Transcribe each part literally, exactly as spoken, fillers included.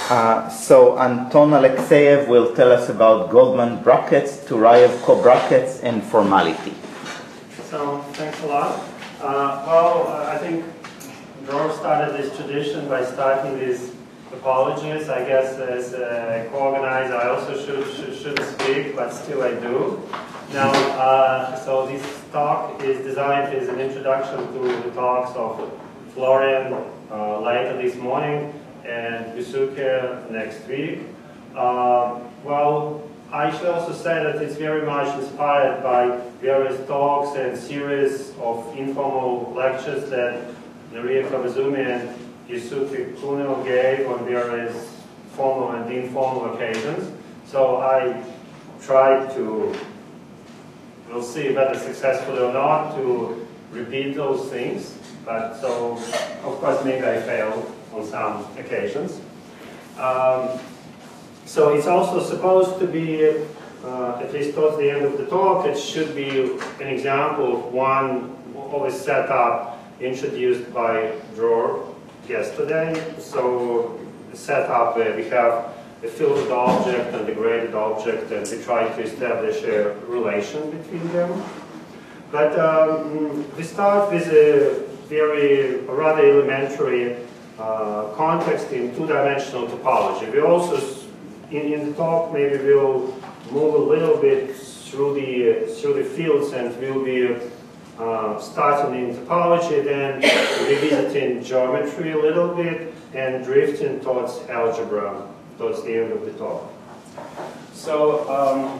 Uh, so Anton Alexeyev will tell us about Goldman brackets, Turayev co-brackets, and formality. So, thanks a lot. Uh, well, uh, I think Dror started this tradition by starting these topologies. I guess as a co-organizer, I also should, should, shouldn't speak, but still I do. Now, uh, so this talk is designed as an introduction to the talks of Florian uh, later this morning and Yusuke next week. Uh, well, I should also say that it's very much inspired by various talks and series of informal lectures that Naria Kawazumi and Yusuke Kuno gave on various formal and informal occasions. So I tried to, we'll see whether successfully or not, to repeat those things. But so, of course, maybe I failed on some occasions. Um, so it's also supposed to be, uh, at least towards the end of the talk, it should be an example of one of a setup introduced by Dror yesterday. So a setup where we have a filtered object and a graded object, and we try to establish a relation between them. But um, we start with a very rather elementary uh, context in two-dimensional topology. We also, in, in the talk, maybe we'll move a little bit through the uh, through the fields, and we'll be uh, starting in topology, then revisiting geometry a little bit, and drifting towards algebra towards the end of the talk. So. Um,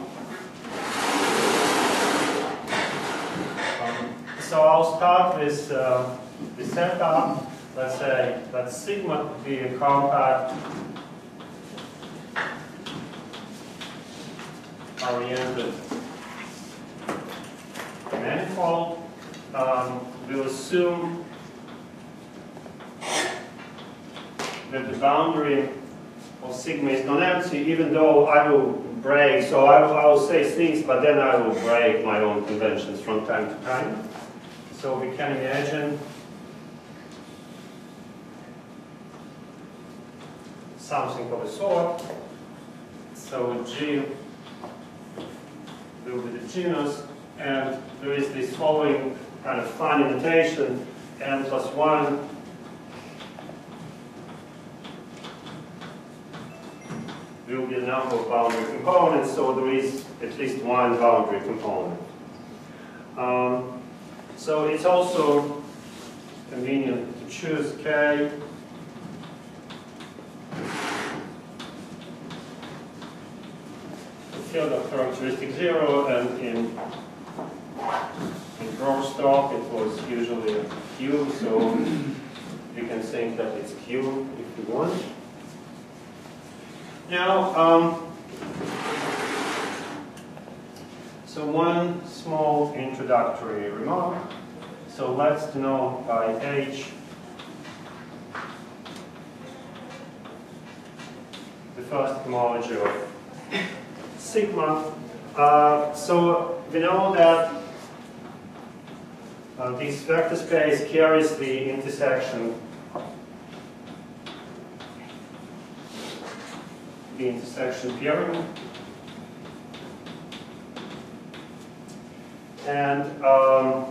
So I'll start with uh, the setup. Let's say that sigma could be a compact oriented manifold. Um, we'll assume that the boundary of sigma is non-empty, even though I will break. So I will, I will say things, but then I will break my own conventions from time to time. So we can imagine something of a sort. So G will be the genus, and there is this following kind of fine notation: n plus one will be the number of boundary components, so there is at least one boundary component. Um, So it's also convenient to choose K the field of characteristic zero, and in in Dror's talk it was usually Q, so you can think that it's Q if you want. Now, um, so one small introductory remark. So let's denote by H the first homology of sigma. Uh, so we know that uh, this vector space carries the intersection the intersection pairing. And um,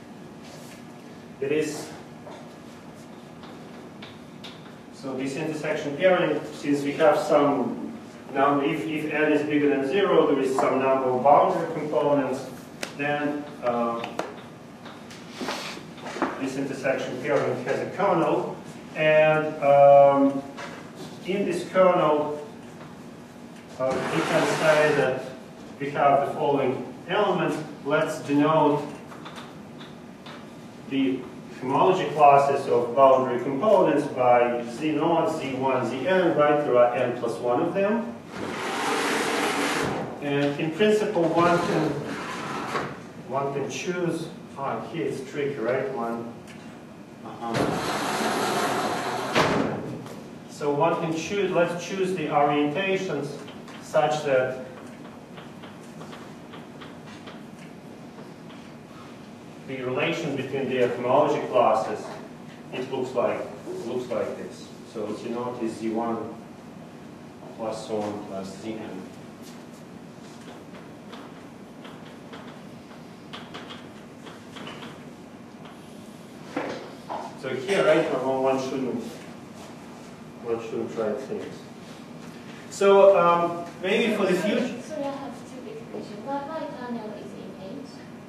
it is, so this intersection pairing, since we have some number, if, if n is bigger than zero, there is some number of boundary components, then uh, this intersection pairing has a kernel, and um, in this kernel, uh, we can say that we have the following elements. Let's denote the homology classes of boundary components by Z naught, Z one, Zn, right? There are n plus one of them. And in principle, one can one can choose. Ah, here it's tricky, right? One. Uh-huh. So one can choose. Let's choose the orientations such that the relation between the homology classes, it looks like it looks like this. So Z naught is Z one plus one plus Zn. So here, right, one shouldn't, one shouldn't try things. So um, maybe for the future. Sorry, I have two big questions. Why, why kernel is in H?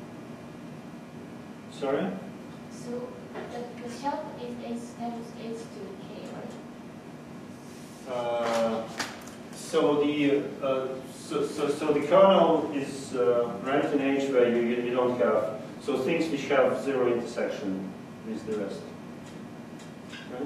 Sorry? So the, the shelf is H times H to K, right? Uh, so the uh, so, so so the kernel is uh, right in H where you you don't have so things which have zero intersection with the rest. Right?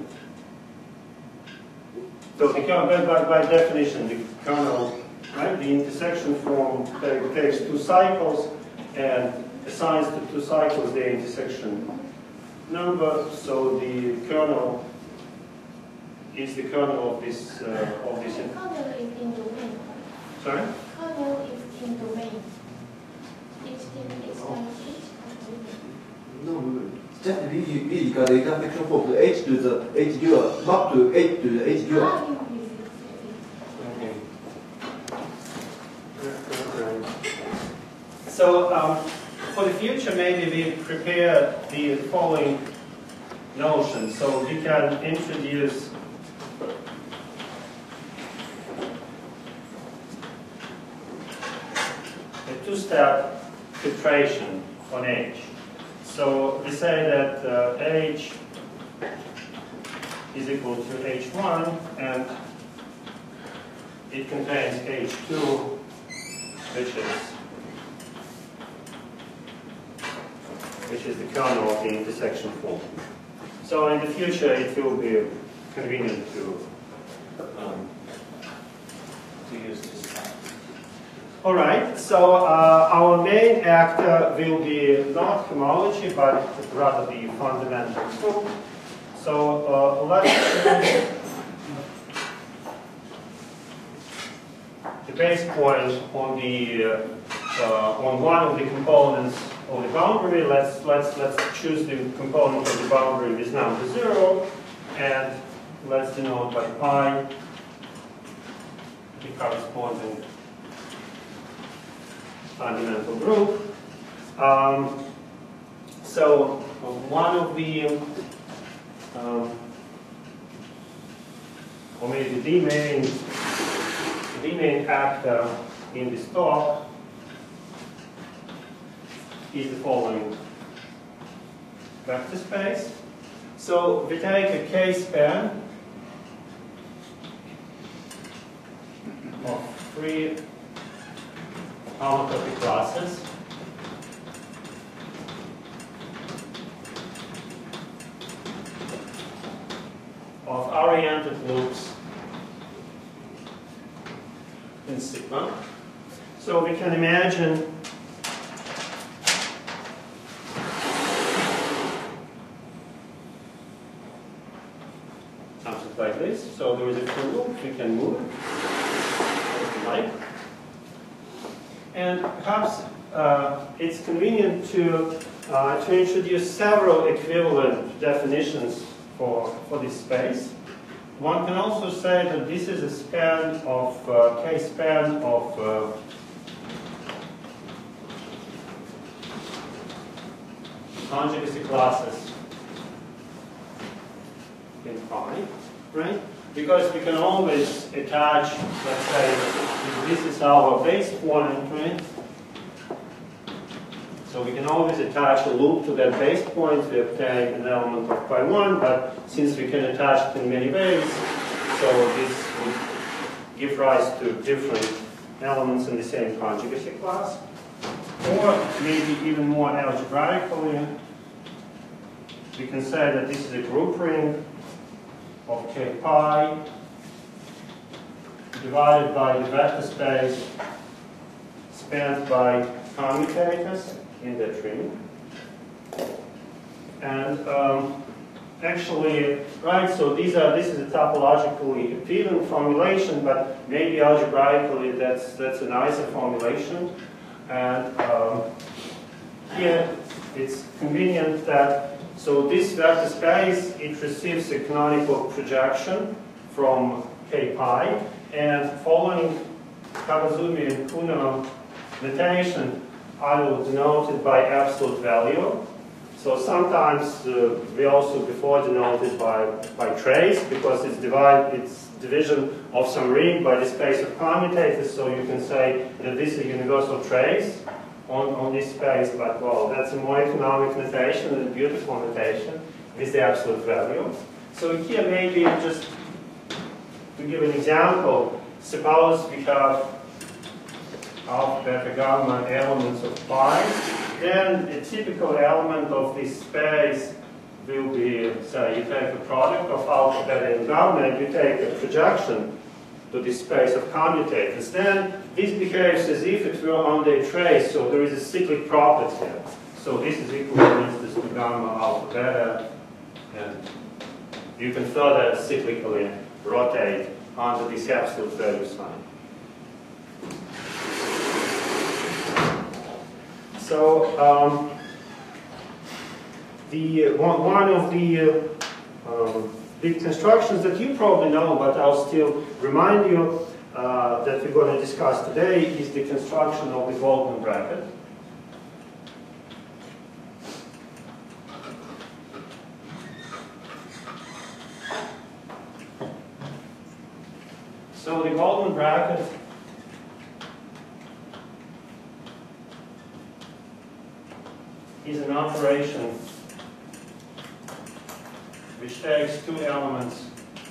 So the kernel, by, by, by definition, the kernel, right, the intersection form takes two cycles and assigns to two cycles the intersection number. So the kernel is the kernel of this uh, of this. Kernel is in domain. Sorry. Kernel is in domain. H times H times H. No, just we we got the intersection form the H to the H dual, map to H to the H dual. Ah, you use it. Okay. So um, for the future, maybe we prepare the following notion. So we can introduce a two-step filtration on H. So we say that uh, H is equal to H one, and it contains H two, which is which is the kernel of the intersection form. So in the future, it will be convenient to um, to use this. All right. So uh, our main actor will be not homology, but rather the fundamental proof. So uh, let's choose the base point on the uh, uh, on one of the components of the boundary. Let's let's let's choose the component of the boundary with number zero, and let's denote by pi the corresponding fundamental group. Um, so one of the um, or maybe the main the main actor in this talk is the following vector space. So we take a K-span of three homotopy classes of oriented loops in sigma. So we can imagine something like this. So there is a full loop, we can move it if you like. And perhaps uh, it's convenient to, uh, to introduce several equivalent definitions for, for this space. One can also say that this is a span of, uh, K-span of uh, conjugacy classes in pi, right? Because we can always attach, let's say, if this is our base point, right? So we can always attach a loop to that base point to obtain an element of pi one, but since we can attach it in many ways, so this would give rise to different elements in the same conjugacy class. Or maybe even more algebraically, we can say that this is a group ring of K pi divided by the vector space spanned by commutators in that ring. And um, actually, right, so these are, this is a topologically appealing formulation, but maybe algebraically that's, that's a nicer formulation. And um, here it's convenient that, so this vector space, it receives a canonical projection from k pi, and following Kawazumi and Kuno notation, I will denote it by absolute value. So sometimes uh, we also before denote it by, by trace, because it's divide, it's division of some ring by the space of commutators, so you can say that this is a universal trace on, on this space, but well, that's a more economic notation and a beautiful notation with the absolute value. So here maybe just to give an example, suppose we have alpha, beta, gamma elements of pi, then a typical element of this space will be, say, you take a product of alpha, beta, and gamma, and you take a projection to this space of commutators. Then this behaves as if it were under a trace, so there is a cyclic property here. So this is equal, for instance, to gamma, alpha, beta, and you can further cyclically rotate under this absolute value sign. So um, the one, one of the uh, um, big constructions that you probably know, but I'll still remind you uh, that we're going to discuss today is the construction of the Goldman bracket. So the Goldman bracket is an operation which takes two elements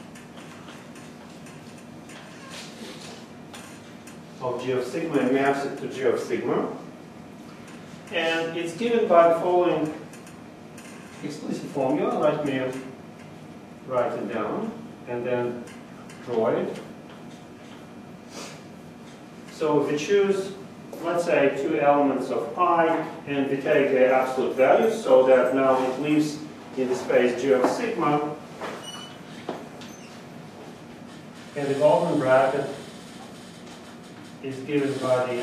of G of sigma and maps it to G of sigma. And it's given by the following explicit formula. Let me write it down and then draw it. So if we choose, let's say, two elements of pi, and we take their absolute values, so that now it lives in the space G of sigma, and the Goldman bracket is given by the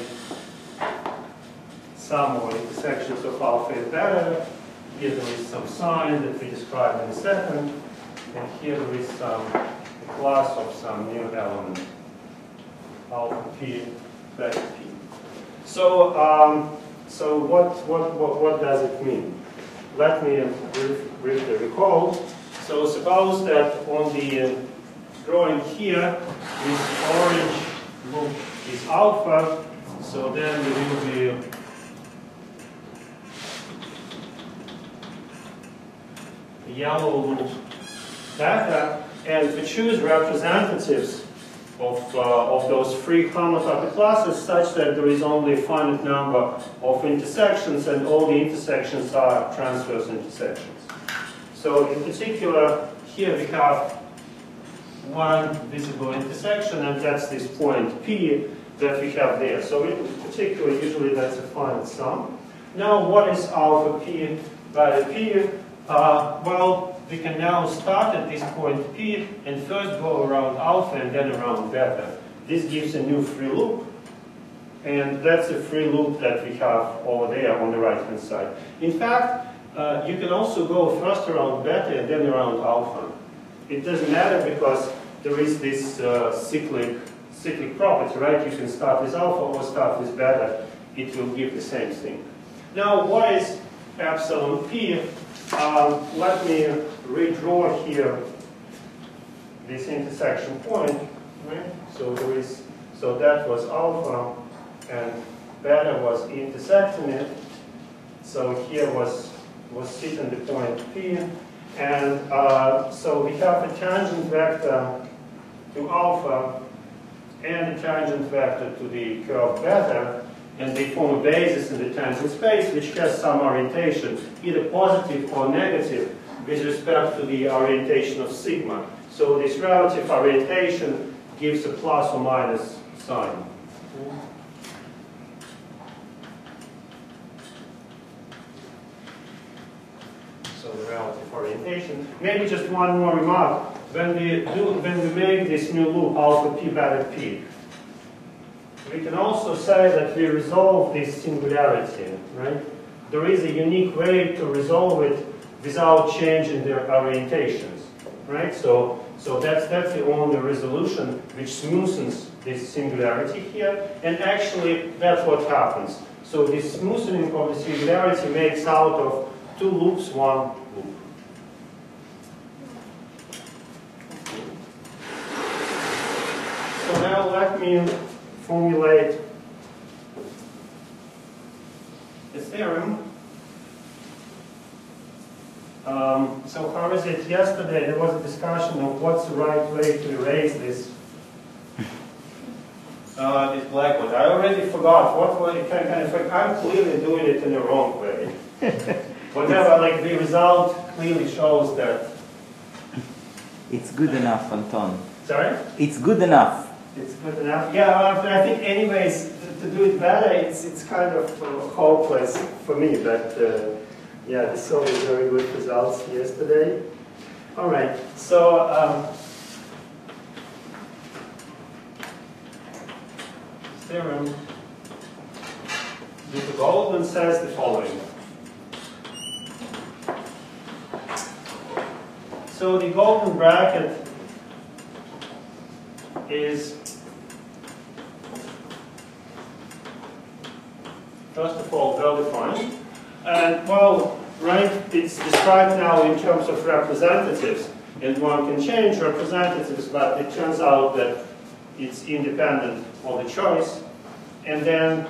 sum or intersections of alpha and beta. Here there is some sign that we describe in a second, and here there is some class of some new element, alpha p, beta p. So, um, so what, what, what, what does it mean? Let me brief, briefly recall. So suppose that on the uh, drawing here, this orange loop is alpha, so then there will be a yellow loop beta, and if we choose representatives Of, uh, of those free homotopy classes such that there is only a finite number of intersections, and all the intersections are transverse intersections. So in particular, here we have one visible intersection, and that's this point P that we have there. So in particular, usually that's a finite sum. Now, what is alpha P by P? Uh, well, we can now start at this point P and first go around alpha and then around beta. This gives a new free loop, and that's a free loop that we have over there on the right hand side. In fact, uh, you can also go first around beta and then around alpha. It doesn't matter because there is this uh, cyclic, cyclic property, right? You can start with alpha or start with beta. It will give the same thing. Now, what is epsilon P? Um, let me redraw here this intersection point. Right? So there is, so that was alpha, and beta was intersecting it. So here was was sitting the point P, and uh, so we have a tangent vector to alpha and a tangent vector to the curve beta. And they form a basis in the tangent space which has some orientation, either positive or negative, with respect to the orientation of sigma. So this relative orientation gives a plus or minus sign. So the relative orientation. Maybe just one more remark. When we do, when we make this new loop alpha p beta p, we can also say that we resolve this singularity, right? There is a unique way to resolve it without changing their orientations, right? So So that's, that's the only resolution which smoothens this singularity here, and actually that's what happens. So this smoothing of the singularity makes out of two loops one loop. So now let me formulate the theorem. Um, so how is it? Yesterday there was a discussion of what's the right way to erase this uh, this blackboard. I already forgot what way. Kind of, I'm clearly doing it in the wrong way. Whatever, like the result clearly shows that. It's good enough, Anton. Sorry? It's good enough. It's good enough. Yeah, well, I think anyways to, to do it better, it's it's kind of uh, hopeless for me. But uh, yeah, this saw very good results yesterday. All right, so. Um, theorem with the Goldman says the following. So the Goldman bracket is, first of all, well defined. And well, right, it's described now in terms of representatives. And one can change representatives, but it turns out that it's independent of the choice. And then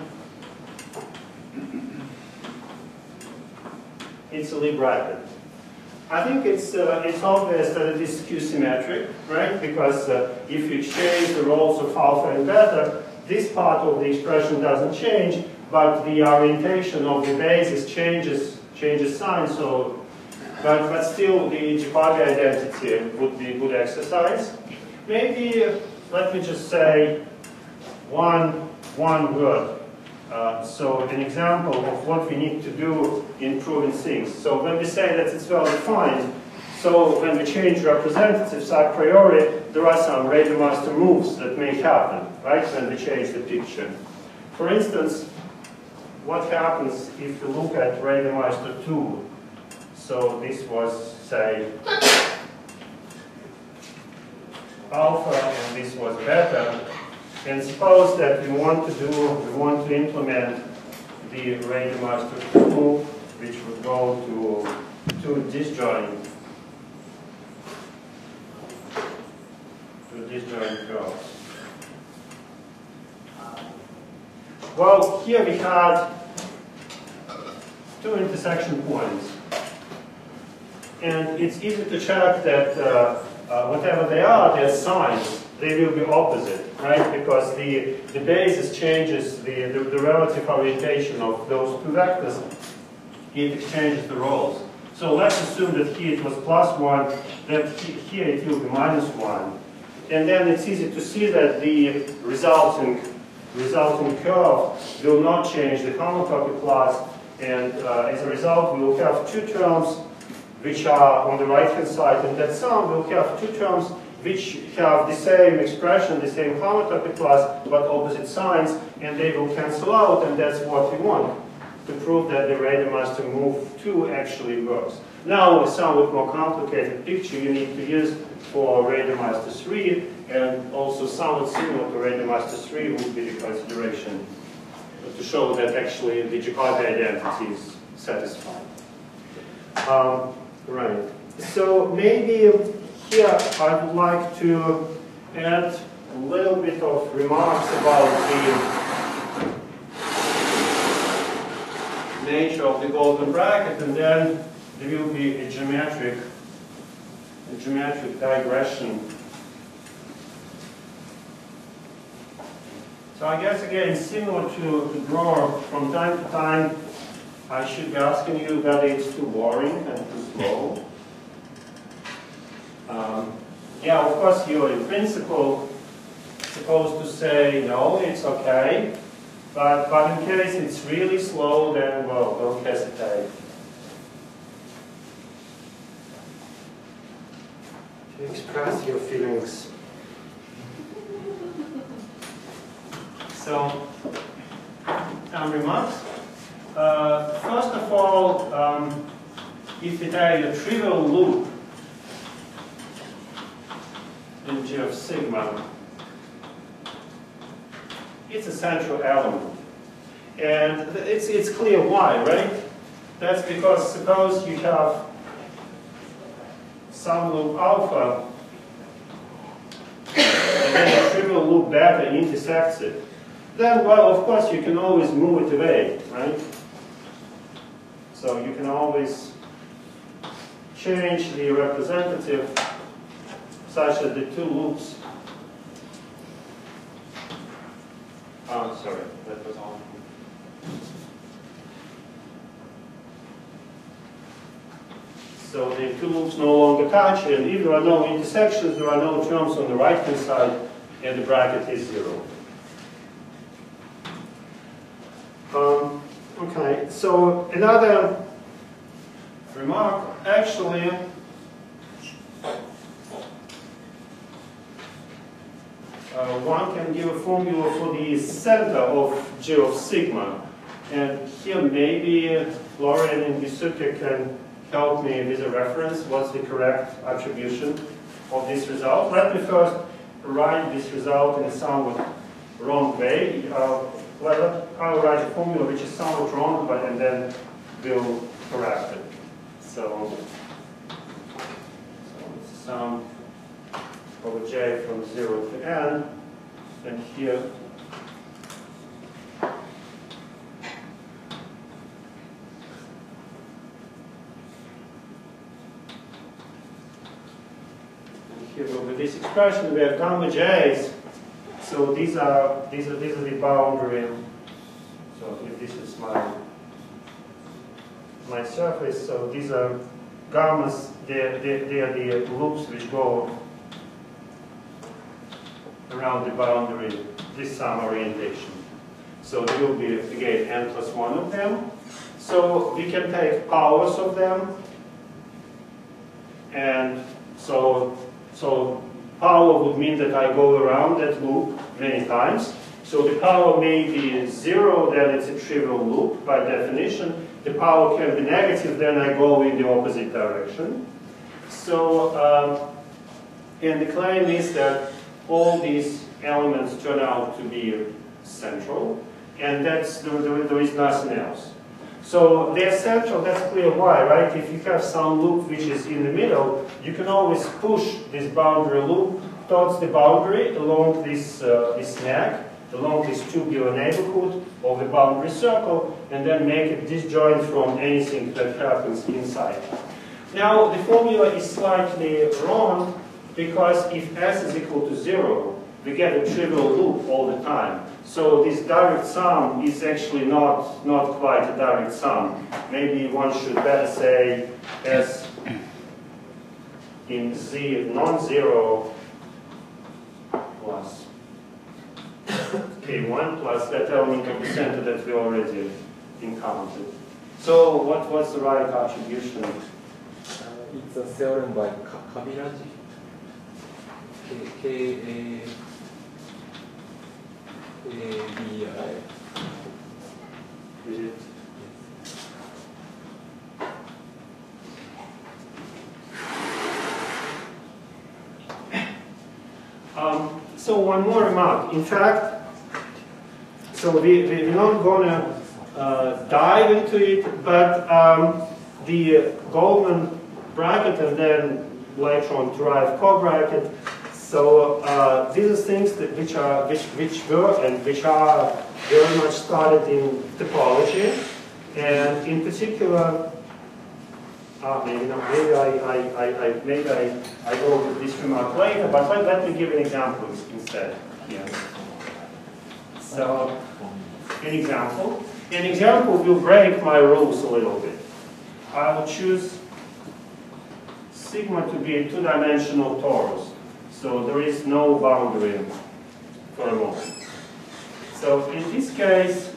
it's a Lie bracket. I think it's, uh, it's obvious that it is Q-symmetric, right? Because uh, if you exchange the roles of alpha and beta, this part of the expression doesn't change, but the orientation of the basis changes, changes sign. So, but, but still, the Jacobi identity would be a good exercise. Maybe, uh, let me just say one, one word. Uh, so an example of what we need to do in proving things. So when we say that it's well defined, so when we change representatives a priori, there are some radiomaster moves that may happen, right, when we change the picture. For instance, what happens if you look at radiomaster two? So this was, say, alpha, and this was beta. And suppose that we want to do, we want to implement the radiomaster two, which would go to two disjoint, to disjoint curves. Well, here we had two intersection points, and it's easy to check that uh, uh, whatever they are, their signs, they will be opposite, right? Because the, the basis changes the, the, the relative orientation of those two vectors. It exchanges the roles. So let's assume that here it was plus one, that here it will be minus one. And then it's easy to see that the resulting, resulting curve will not change the homotopy class. And uh, as a result, we will have two terms which are on the right-hand side. And that sum will have two terms which have the same expression, the same homotopy class, but opposite signs, and they will cancel out, and that's what we want, to prove that the radiomaster move two actually works. Now, a somewhat more complicated picture you need to use for radiomaster three, and also somewhat similar to radiomaster three would be the consideration to show that actually the Jacobi identity is satisfied. Um, right. So maybe here I would like to add a little bit of remarks about the nature of the Goldman bracket, and then there will be a geometric, a geometric digression. So I guess again, similar to the drawer, from time to time I should be asking you whether it's too boring and too slow. Um, yeah, of course, you're in principle supposed to say, no, it's okay. But, but in case it's really slow, then, well, don't hesitate to express your feelings. So, some remarks. Uh, first of all, um, if you take a trivial loop, with G of sigma, it's a central element. And it's, it's clear why, right? That's because suppose you have some loop alpha, and then a trivial loop beta intersects it. Then, well, of course, you can always move it away, right? So you can always change the representative such that the two loops. Oh, sorry, that was on. So the two loops no longer touch, and if there are no intersections, there are no terms on the right-hand side, and the bracket is zero. Um, okay, so another remark, actually, uh, one can give a formula for the center of G of sigma, and here maybe Florian and Bisuke can help me with a reference. What's the correct attribution of this result? Let me first write this result in a somewhat wrong way. Uh, well, I'll write a formula which is somewhat wrong, but and then we'll correct it. So, so it's sum over j from zero to n, and here here with this expression we have gamma j's. So these are these are these are the boundary. So if this is my my surface, so these are gammas. They they they are the loops which go around the boundary. This sum orientation. So there will be again n plus one of them. So we can take powers of them, and so. So power would mean that I go around that loop many times. So the power may be zero, then it's a trivial loop by definition. The power can be negative, then I go in the opposite direction. So, um, and the claim is that all these elements turn out to be central, and that's there, there, there is nothing else. So they're central, that's clear why, right? If you have some loop which is in the middle, you can always push this boundary loop towards the boundary along this, uh, this neck, along this tubular neighborhood of the boundary circle, and then make it disjoint from anything that happens inside. Now, the formula is slightly wrong, because if s is equal to zero, we get a trivial loop all the time. So this direct sum is actually not, not quite a direct sum. Maybe one should better say s in z non-zero plus k one plus that element of the center that we already encountered. So what, what's the right attribution? Uh, it's a theorem by Kabiraji. K A A B I. Is it? Um, so one more remark. In fact, so we, we're not going to uh, dive into it, but um, the Goldman bracket and then later on derived co-bracket. So uh, these are things that which are which which were and which are very much started in topology, and in particular, uh, maybe not. Maybe I, I, I, I maybe I, I go with this remark later. But let, let me give an example instead here. So an example. An example will break my rules a little bit. I will choose sigma to be a two-dimensional torus. So there is no boundary for a moment. So in this case,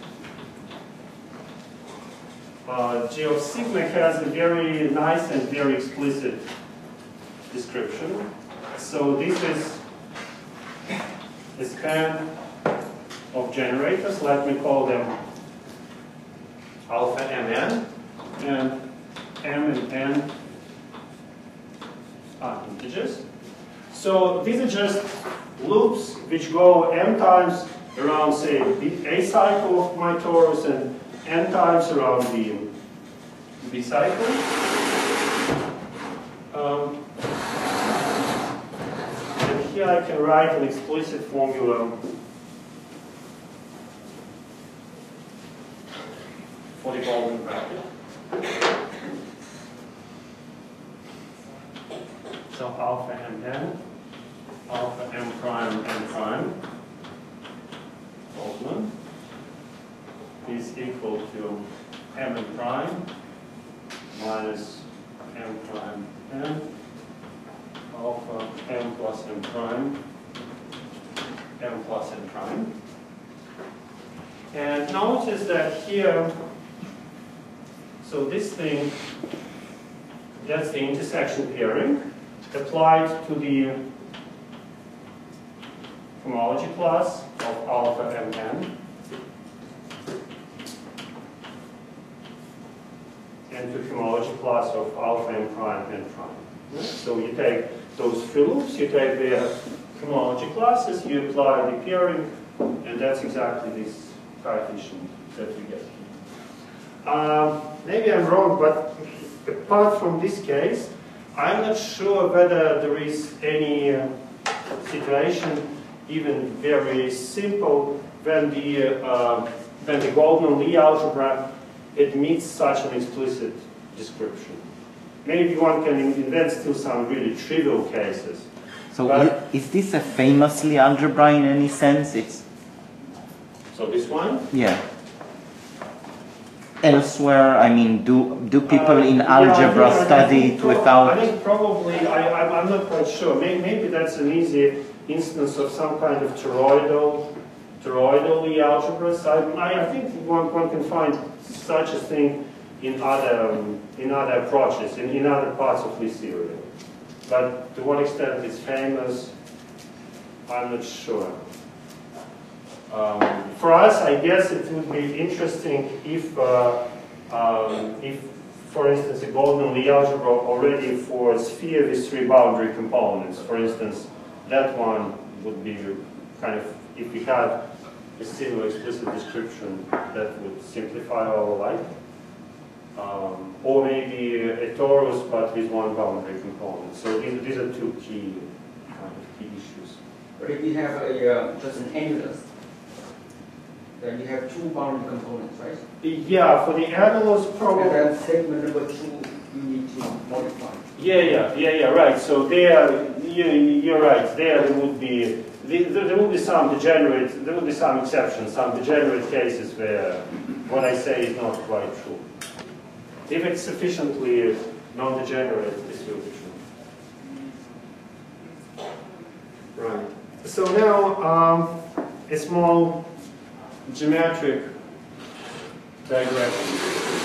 uh, G of sigma has a very nice and very explicit description. So this is a span of generators. Let me call them alpha mn, and m and n are integers. So these are just loops which go m times around, say, the A cycle of my torus and n times around the B cycle. Um, and here I can write an explicit formula for the Goldman bracket. So alpha m n, alpha m prime n prime, Goldman, is equal to m n prime minus m prime n, alpha m plus m prime, m plus n prime. And notice that here, so this thing, that's the intersection pairing applied to the homology class of alpha m n and to homology class of alpha m prime n prime. So you take those three loops, you take their homology classes, you apply the pairing, and that's exactly this coefficient that we get here. Um, maybe I'm wrong, but apart from this case, I'm not sure whether there is any uh, situation, even very simple, when the uh, when the Goldman-Lee algebra admits such an explicit description. Maybe one can invent still some really trivial cases. So i- is this a famously algebra in any sense? It's So this one? yeah. Elsewhere, I mean, do do people Uh, in yeah, algebra I think- I study think it prob- without? I think probably, I, I'm, I'm not quite sure. Maybe, maybe that's an easy instance of some kind of toroidal, toroidal Lie algebras. I, I, I think one, one can find such a thing in other, um, in other approaches, in, in other parts of Lie theory. But to what extent it's famous, I'm not sure. Um, for us, I guess it would be interesting if, uh, um, if, for instance, a Goldman-Lee algebra already for a sphere with three boundary components, for instance, that one would be kind of, if we had a similar explicit description, that would simplify our life. Um, or maybe a torus, but with one boundary component. So these, these are two key kind of key issues. But if you have a, uh, just an annulus, then you have two boundary components, right? Yeah, for the annulus And probably. then segment number two, you need to modify. Yeah, yeah, yeah, yeah, right. So there, you, you're right. There, there would be there, there will be some degenerate. There will be some exceptions, some degenerate cases where what I say is not quite true. If it's sufficiently non-degenerate, this will be true. Right. So now, um, a small geometric digression.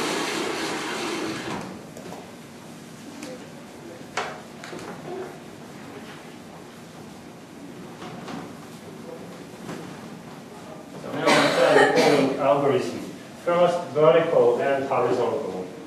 So now I'm trying the following algorithm. First, vertical, then horizontal.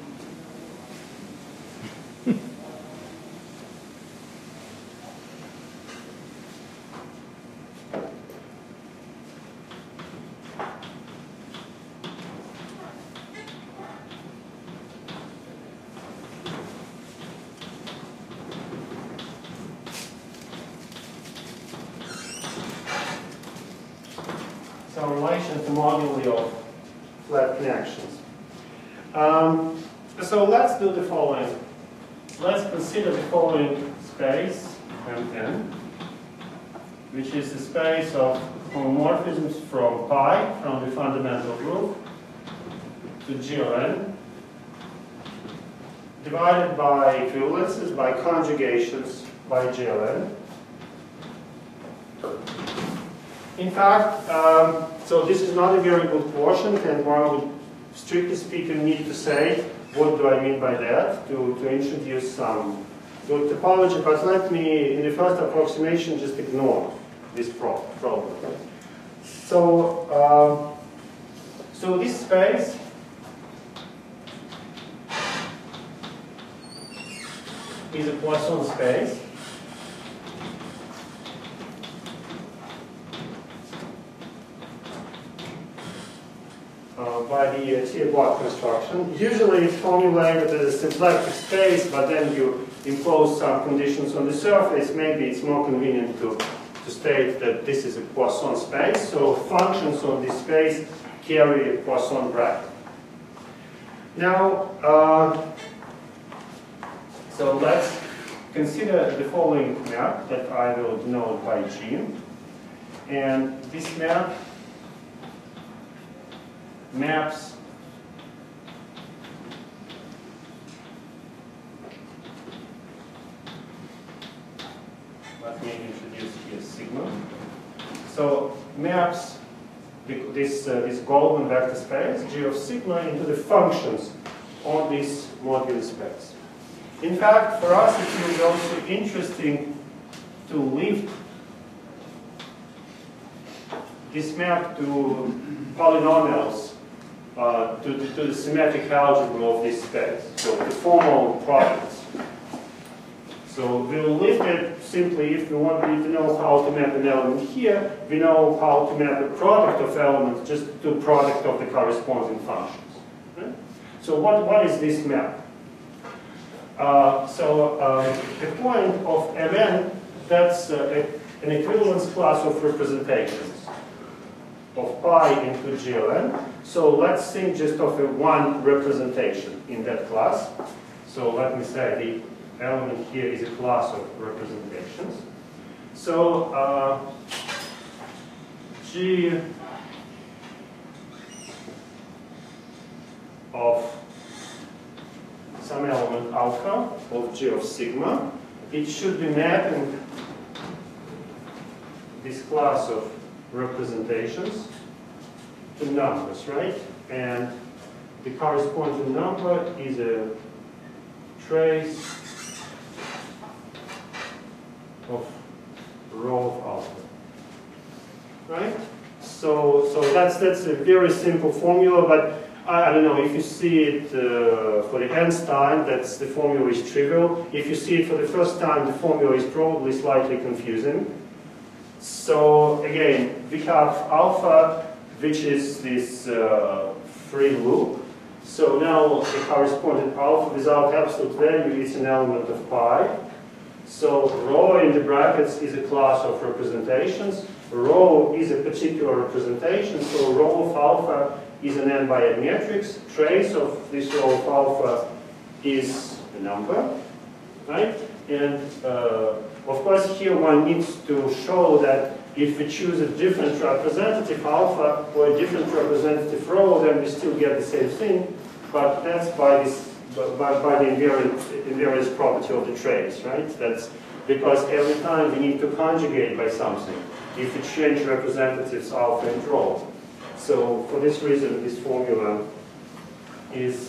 So relation to moduli of flat connections. Um, so let's do the following. Let's consider the following space, M N, which is the space of homomorphisms from pi, from the fundamental group, to G O N, divided by equivalences, by conjugations, by G O N. In fact, um, so this is not a very good quotient, and one would, strictly speaking, need to say, what do I mean by that, to, to introduce some good topology, but let me, in the first approximation, just ignore this pro problem. So, um, so this space is a Poisson space. uh, by the uh, T-block construction. Usually it's formulated as a symplectic space, but then you impose some conditions on the surface. Maybe it's more convenient to, to state that this is a Poisson space. So functions on this space carry a Poisson bracket. Now, uh, so let's consider the following map that I will denote by G. And this map maps let me introduce here sigma. So maps this uh, this Goldman vector space G of sigma into the functions on this modular space. In fact, for us it will be also interesting to lift this map to polynomials, uh, to, to, to the symmetric algebra of this space, so the formal products. So we will lift it simply if we want to know how to map an element here, we know how to map a product of elements just to product of the corresponding functions. Right? So what, what is this map? Uh, so uh, the point of Mn, that's uh, a, an equivalence class of representations of pi into G of n. So let's think just of a one representation in that class. So let me say the element here is a class of representations. So uh, G of some element alpha of G of sigma, it should be mapping this class of representations to numbers, right? And the corresponding number is a trace of rho of alpha, right? So, so that's that's a very simple formula, but I, I don't know if you see it uh, for the nth time, that's the formula is trivial. If you see it for the first time, the formula is probably slightly confusing. So again, we have alpha, which is this uh, free loop. So now the corresponding alpha without absolute value is an element of pi. So rho in the brackets is a class of representations. Rho is a particular representation. So rho of alpha is an n by n matrix. Trace of this rho of alpha is a number, right? And uh, of course, here one needs to show that if we choose a different representative alpha or a different representative rho, then we still get the same thing. But that's by this, by, by the invariant, invariance property of the trace, right? That's because every time we need to conjugate by something if we change representatives alpha and rho. So for this reason, this formula is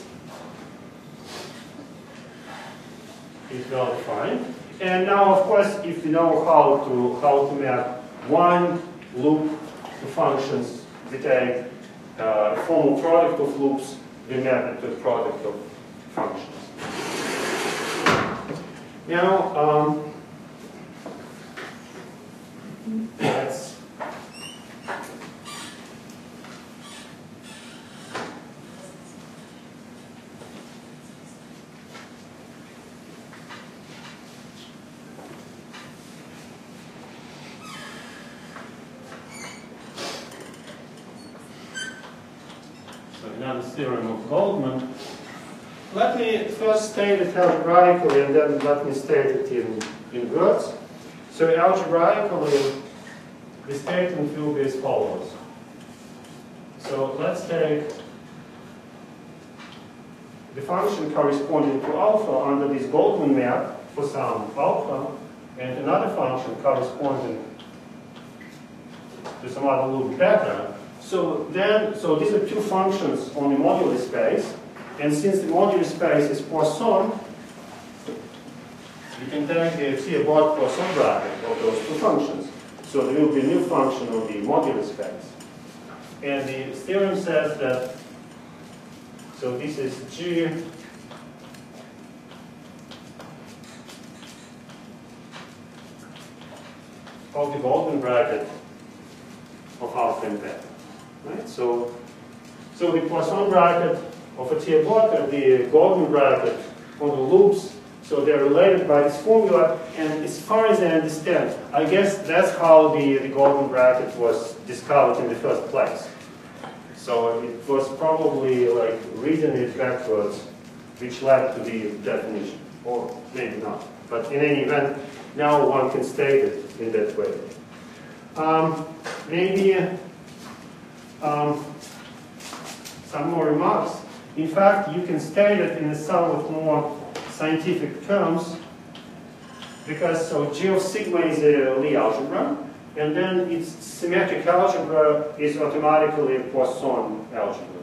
is well defined. And now, of course, if we know how to how to map one loop to functions, we take uh, a formal product of loops, we map it to a product of functions. Now, um, let's another theorem of Goldman. Let me first state it algebraically and then let me state it in, in words. So algebraically, the statement will be as follows. So let's take the function corresponding to alpha under this Goldman map for some alpha, and another function corresponding to some other loop beta. So then, so these are two functions on the modular space, and since the modular space is Poisson, we can take the T-abort Poisson bracket of those two functions. So there will be a new function on the modular space. And the theorem says that, so this is G of the Goldman bracket of alpha and beta. Right? So So the Poisson bracket of a T blocker, the Goldman bracket on the loops, so they're related by this formula, and as far as I understand, I guess that's how the, the Goldman bracket was discovered in the first place. So it was probably like reading it backwards, which led to the definition, or maybe not. But in any event, now one can state it in that way. Um, maybe um, some more remarks. In fact, you can state it in a somewhat more scientific terms, because so G of sigma is a Lie algebra, and then its symmetric algebra is automatically a Poisson algebra.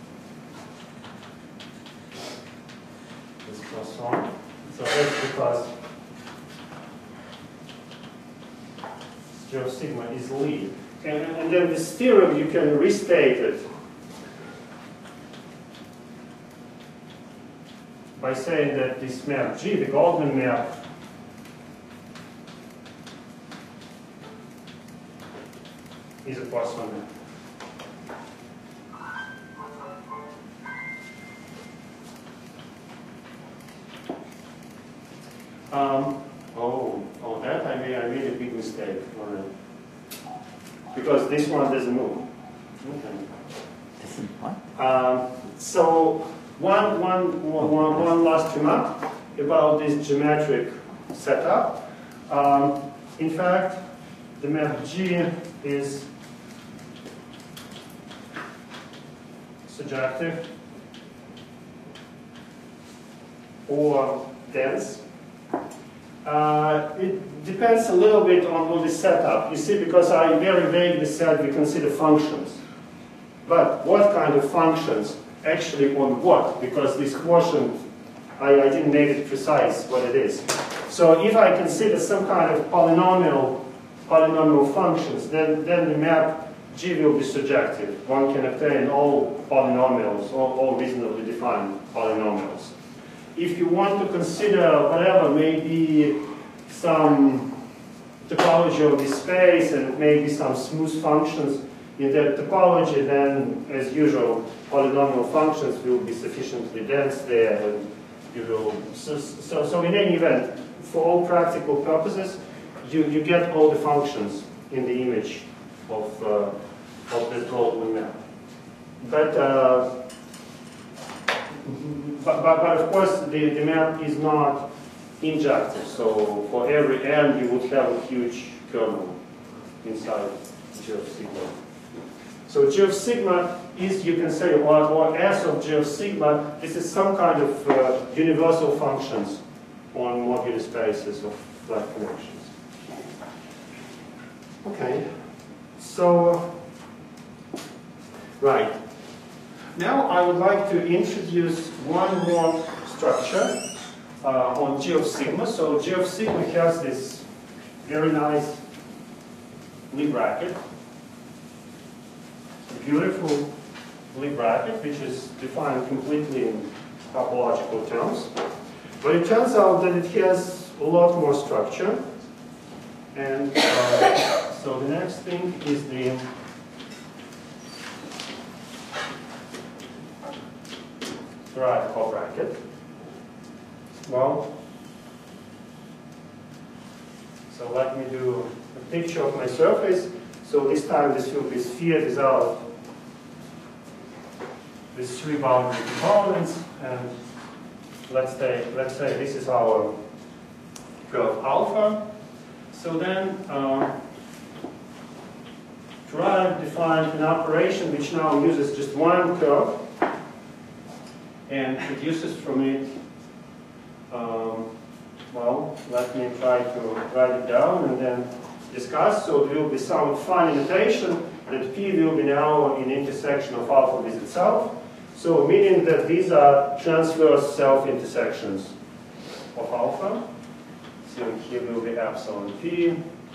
It's Poisson. So that's because G of sigma is Lie. And, and then this theorem, you can restate it by saying that this map G, the Goldman map, is a Poisson map. Um, oh, oh, that I made, I made a big mistake. All right. Because this one doesn't move. Okay. Doesn't what? Um, so one, one, one, one last remark about this geometric setup. Um, in fact, the map G is surjective or dense. Uh, it depends a little bit on, on the setup. You see, because I very vaguely said we consider functions. But what kind of functions? Actually on what? Because this quotient, I, I didn't make it precise what it is. So if I consider some kind of polynomial, polynomial functions, then, then the map G will be surjective. One can obtain all polynomials, all, all reasonably defined polynomials. If you want to consider whatever, maybe some topology of the space and maybe some smooth functions in that topology, then, as usual, polynomial functions will be sufficiently dense there, and you will. So, so, so in any event, for all practical purposes, you, you get all the functions in the image of uh, of the Goldman map. But. Uh, But, but, but of course, the, the map is not injective. So for every n, you would have a huge kernel inside G of sigma. So G of sigma is, you can say, or, or S of G of sigma, this is some kind of uh, universal functions on modular spaces of flat connections. Okay. So, right. Now I would like to introduce one more structure uh, on G of sigma. So G of sigma has this very nice Lie bracket, beautiful Lie bracket, which is defined completely in topological terms. But it turns out that it has a lot more structure. And uh, so the next thing is the derived co-bracket. Well, so let me do a picture of my surface. So this time this will be sphere without with three boundary components, and let's say let's say this is our curve alpha. So then uh, derived defines an operation which now uses just one curve and produces from it, um, well, let me try to write it down and then discuss. So there will be some fine notation that P will be now in intersection of alpha with itself. So meaning that these are transverse self-intersections of alpha. So here will be epsilon P,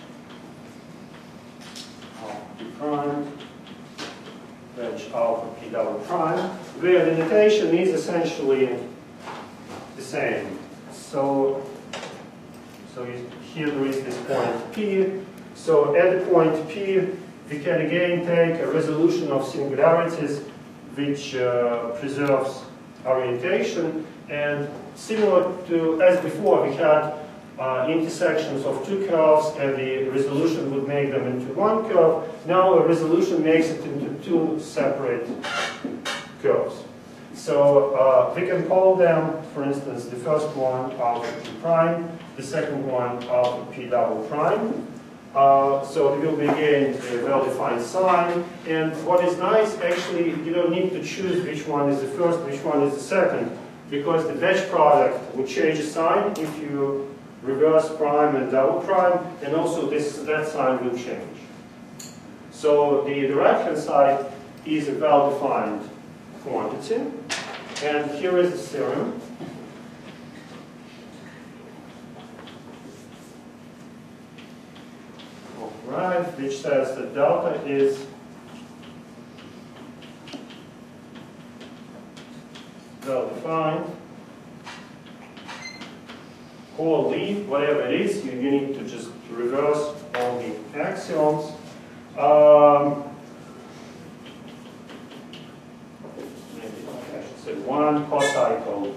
alpha P prime, wedge alpha P double prime, where the notation is essentially the same. So, so here there is this point P. So at the point P, we can again take a resolution of singularities which uh, preserves orientation, and similar to as before, we had uh, intersections of two curves, and the resolution would make them into one curve. Now a resolution makes it into two separate curves. So uh, we can call them, for instance, the first one alpha p prime, the second one alpha p double prime. Uh, so there will be again a well-defined sign. And what is nice, actually, you don't need to choose which one is the first, which one is the second, because the wedge product will change the sign if you reverse prime and double prime, and also this that sign will change. So the, the right-hand side is a well-defined quantity, and here is the theorem. Right, which says that delta is well-defined. Or leave, whatever it is, you, you need to just reverse all the axioms. Um, maybe I should say one cocycle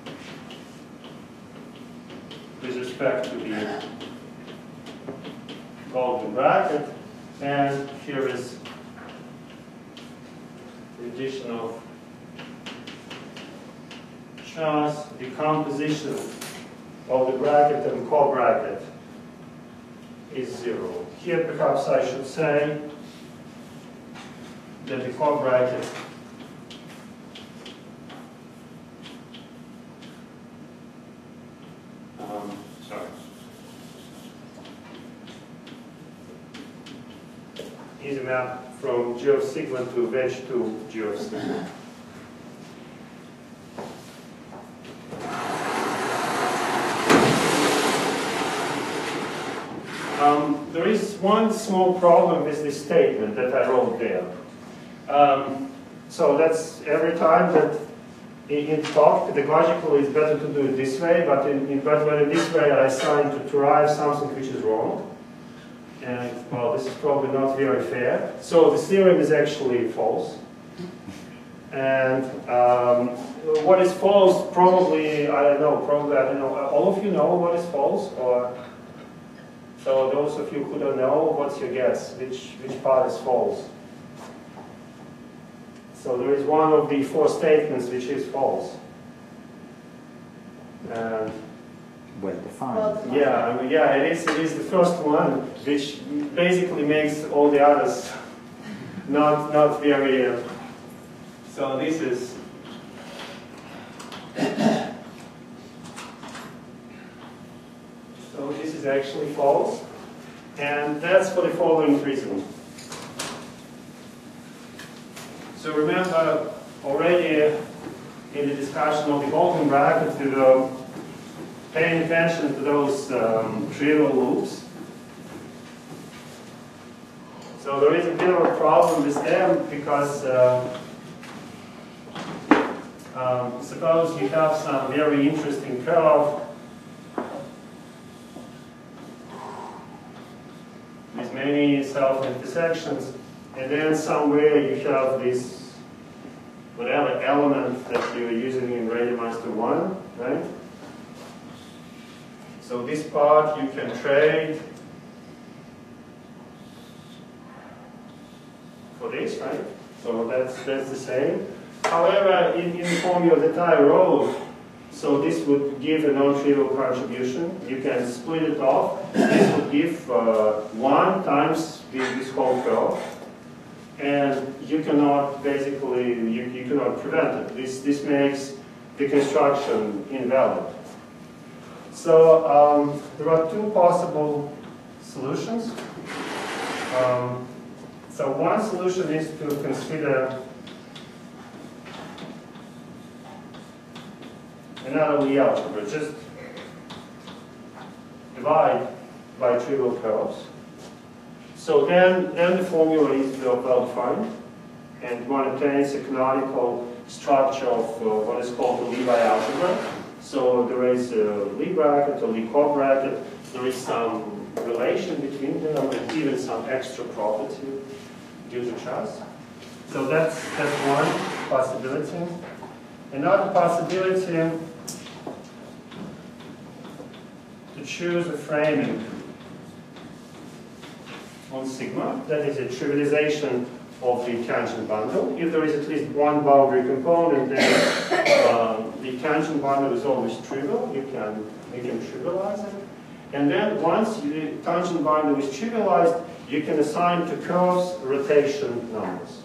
with respect to the golden bracket, and here is the addition of just decomposition of the bracket and co-bracket is zero. Here perhaps I should say that the co-bracket um, sorry is a map from G of sigma to wedge to G of sigma. Um, there is one small problem with this statement that I wrote there. Um, so that's every time that in, in talk, pedagogically it's better to do it this way, but in, in, but when in this way I assign to derive something which is wrong. And, well, this is probably not very fair. So the theorem is actually false. And um, what is false, probably, I don't know, probably, I don't know. All of you know what is false? Or so those of you who don't know, what's your guess? Which, which part is false? So there is one of the four statements which is false. And well defined. Well defined. yeah, I mean, yeah, it is. It is the first one, which basically makes all the others not not very. Uh, so this is. So this is actually false, and that's for the following reason. So remember, already in the discussion of the golden bracket, we were paying attention to those um, trivial loops. So there is a bit of a problem with them because uh, um, suppose you have some very interesting curve with many self-intersections, and then somewhere you have this whatever element that you're using in Radiomaster one, right? So this part you can trade for this, right? So that's that's the same. However, in, in the formula that I wrote, so this would give a non-trivial contribution. You can split it off. This would give uh, one times the, this whole curve, and you cannot basically you, you cannot prevent it. This this makes the construction invalid. So um, there are two possible solutions. Um, so one solution is to consider another Lie algebra. Just divide by trivial curves. So then, then the formula is well defined, and one obtains a canonical structure of uh, what is called the Levi algebra. So there is a Lie bracket, a Lie co-bracket, there is some relation between them, and even some extra property due to chance. So that's, that's one. possibility. Another possibility to choose a framing on sigma, that is a trivialization of the tangent bundle. If there is at least one boundary component, then um, the tangent bundle is always trivial. You can, you can trivialize it. And then once you, the tangent bundle is trivialized, you can assign to curves rotation numbers.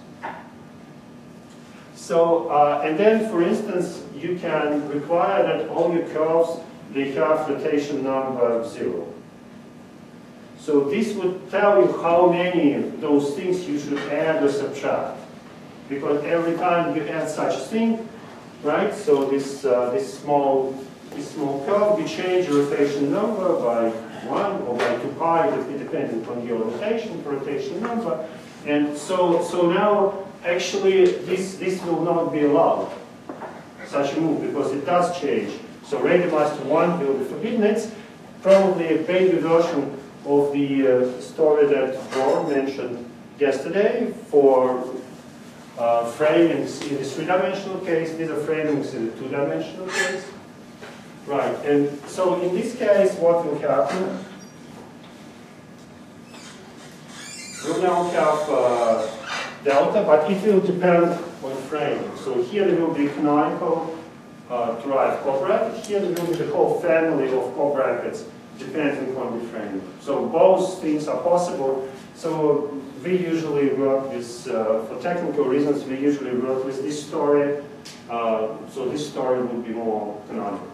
So, uh, and then, for instance, you can require that all your curves, they have rotation number zero. So this would tell you how many of those things you should add or subtract. Because every time you add such thing, right, so this, uh, this, small, this small curve, you change your rotation number by one or by two pi, depending on your rotation, rotation number. And so, so now, actually, this, this will not be allowed, such a move, because it does change. So randomized to one will be forbidden. It's probably a baby version of the uh, story that Dror mentioned yesterday for uh, framings in the three-dimensional case. These are framings in the two-dimensional case. Right, and so in this case, what will happen? We'll now have uh, delta, but it will depend on framing. So here there will be canonical uh, derived cobracket. Here there will be the whole family of cobrackets depending on the framing. So both things are possible. So we usually work with, uh, for technical reasons, we usually work with this story. Uh, so this story would be more canonical.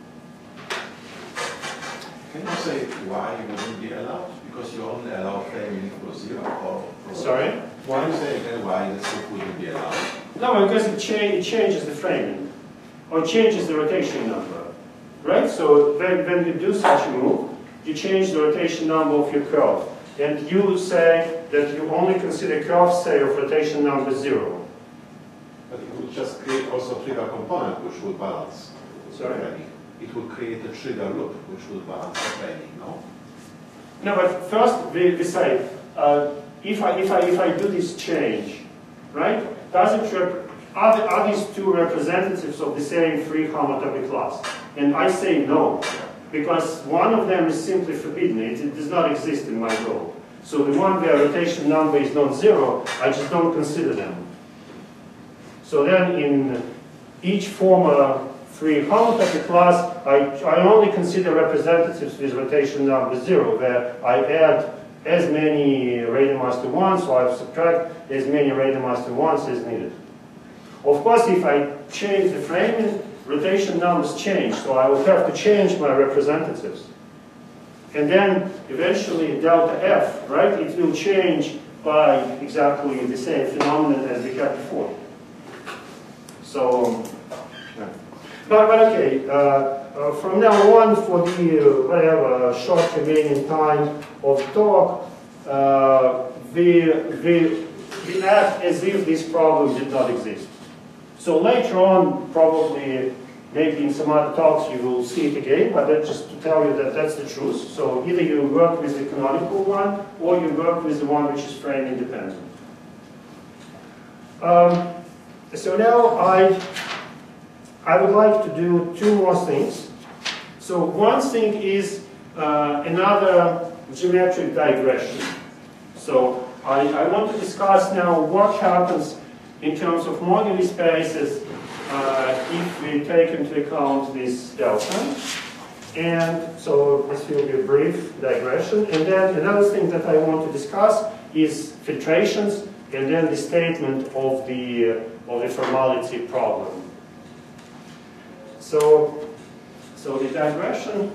Can you say why you wouldn't be allowed? Because you only allow framing equals zero? Or Sorry? Why Can you say again why this wouldn't be allowed? No, because it, cha it changes the framing, or changes the rotation number. Right? So when, when you do such a move, you change the rotation number of your curve. And you say that you only consider curves, say, of rotation number zero. But it would just create also a trigger component which would balance Sorry? the framing. It would create a trigger loop which would balance the framing, no? No, but first we, we say, uh, if, I, if, I, if I do this change, right, does it rep are, the, are these two representatives of the same free homotopy class? And I say no, because one of them is simply forbidden. It, it does not exist in my goal. So the one where rotation number is non-zero, I just don't consider them. So then in each former free homotopy class, I, I only consider representatives with rotation number zero, where I add as many radiomaster ones, so I subtract as many radiomaster ones as needed. Of course, if I change the framing, rotation numbers change, so I will have to change my representatives. And then eventually delta F, right, it will change by exactly the same phenomenon as we had before. So, yeah. but, but okay, uh, uh, from now on, for the uh, whatever short remaining time of talk, uh, we, we, we act as if this problem did not exist. So later on, probably, maybe in some other talks, you will see it again, but that's just to tell you that that's the truth. So either you work with the canonical one, or you work with the one which is frame independent. Um, so now I, I would like to do two more things. So one thing is uh, another geometric digression. So I, I want to discuss now what happens in terms of moduli spaces uh, if we take into account this delta. And so this will be a brief digression. And then another thing that I want to discuss is filtrations, and then the statement of the, uh, of the formality problem. So, so the digression,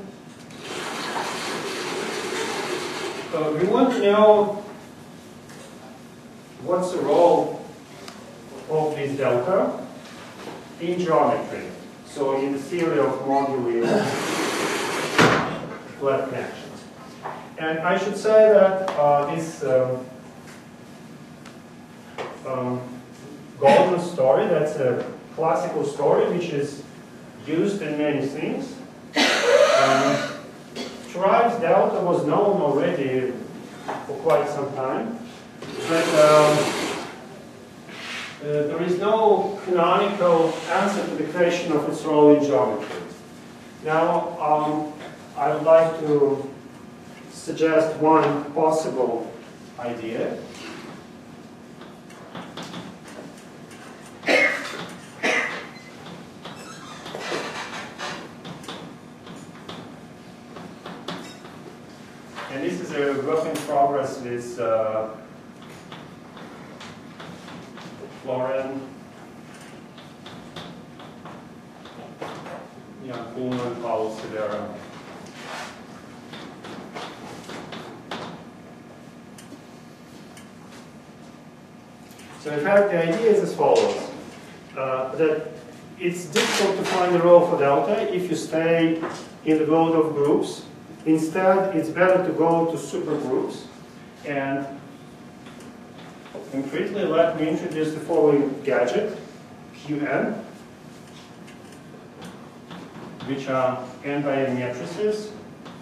uh, we want to know what's the role of this delta in geometry. So in the theory of moduli flat connections. And I should say that uh, this um, um, Goldman story, that's a classical story which is used in many things. Um, Schreib's delta was known already for quite some time. But um, there is no canonical answer to the question of its role in geometry. Now, um, I would like to suggest one possible idea. And this is a work in progress with uh, Florian, Jan Kuhlmann, Paulo Silveira. So in fact, the idea is as follows, uh, that it's difficult to find a role for delta if you stay in the world of groups. Instead, it's better to go to supergroups. And concretely, let me introduce the following gadget, Q n, which are n by n matrices,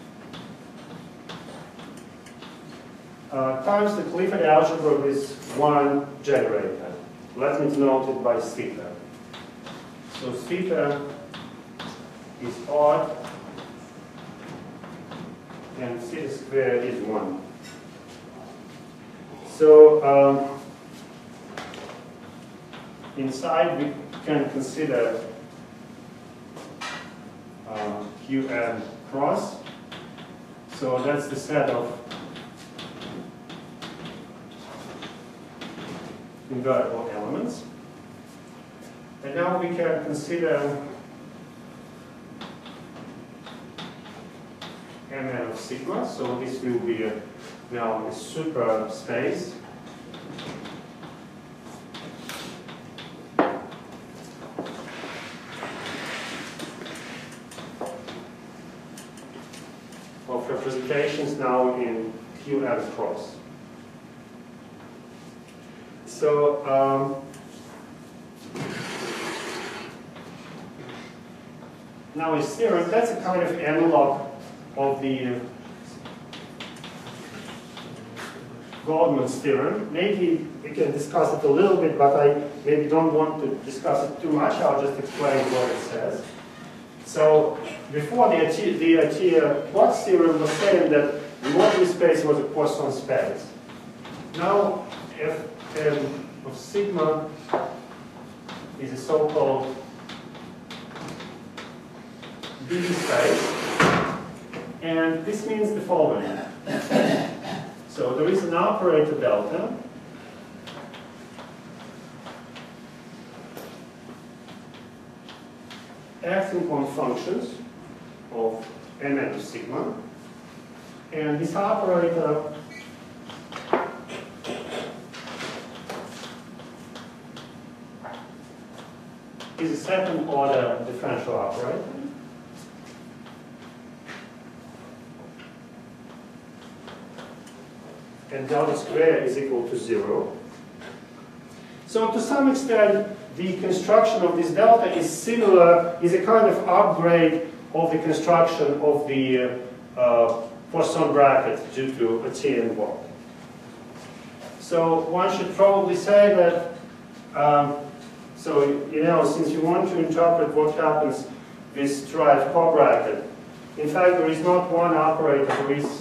uh, times the Clifford algebra with one generator. Let me denote it by theta. So theta is odd, and theta squared is one. So um, inside we can consider uh, Q n cross. So that's the set of invertible elements. And now we can consider Mn of sigma. So this will be a, now a super space. Of representations now in Q n cross. So um, now a theorem, that's a kind of analog of the uh, Goldman's theorem. Maybe we can discuss it a little bit, but I maybe don't want to discuss it too much. I'll just explain what it says. So before the Atiyah-Watts theorem was saying that the moduli space was a Poisson space. Now, if n of sigma is a so-called B space, and this means the following. So there is an operator delta acting on functions of Mn to sigma, and this operator is a second order differential operator. And delta square is equal to zero. So to some extent, the construction of this delta is similar, is a kind of upgrade of the construction of the uh, uh, Poisson bracket due to Atiyah-Watts. So one should probably say that, um, so you know, since you want to interpret what happens with derived cobracket, in fact there is not one operator, there is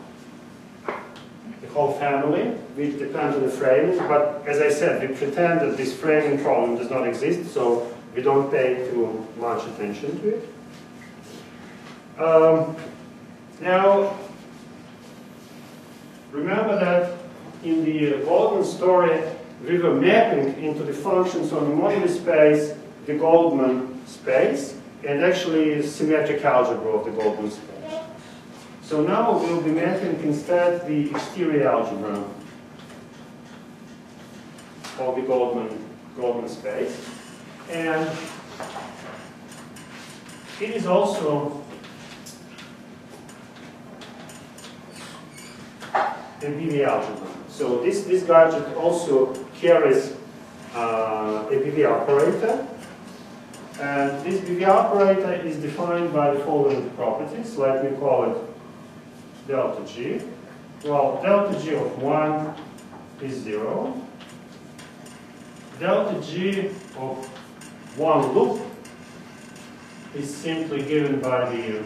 whole family, which depends on the framing, but as I said, we pretend that this framing problem does not exist, so we don't pay too much attention to it. Um, now, remember that in the Goldman story, we were mapping into the functions on the moduli space the Goldman space, and actually symmetric algebra of the Goldman space. So now we'll be mapping instead the exterior algebra of the Goldman, Goldman space. And it is also a B V algebra. So this, this gadget also carries uh, a B V operator. And this B V operator is defined by the following properties. Let me call it delta G. Well, delta G of one is zero. delta G of one loop is simply given by the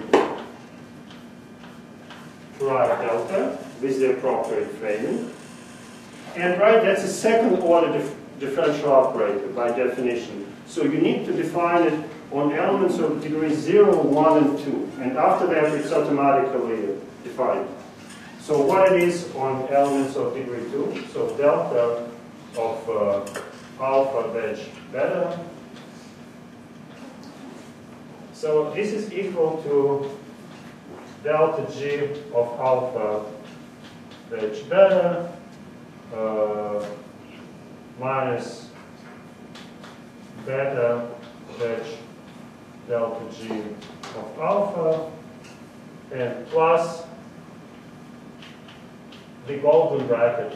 right delta with the appropriate framing. And right, that's a second order dif differential operator by definition. So you need to define it on elements of degree zero, one, and two. And after that, it's automatically defined. So what it is on elements of degree two, so delta of uh, alpha veg beta. So this is equal to delta G of alpha veg beta uh, minus beta veg delta G of alpha and plus the golden bracket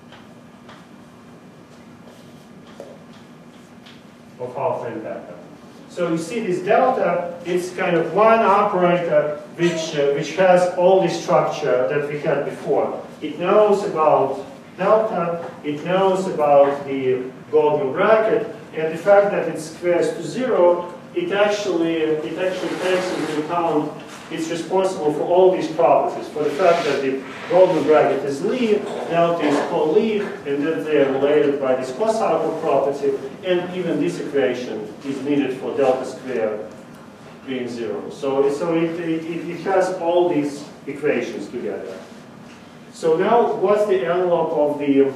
of alpha and beta. So you see this delta, it's kind of one operator which, uh, which has all the structure that we had before. It knows about delta, it knows about the golden bracket, and the fact that it squares to zero, it actually, it actually takes into account, it's responsible for all these properties, for the fact that the golden bracket is Lie, delta is co-Lie, and that they are related by this Kosato property, and even this equation is needed for delta squared being zero. So, so it, it, it has all these equations together. So now, what's the analog of the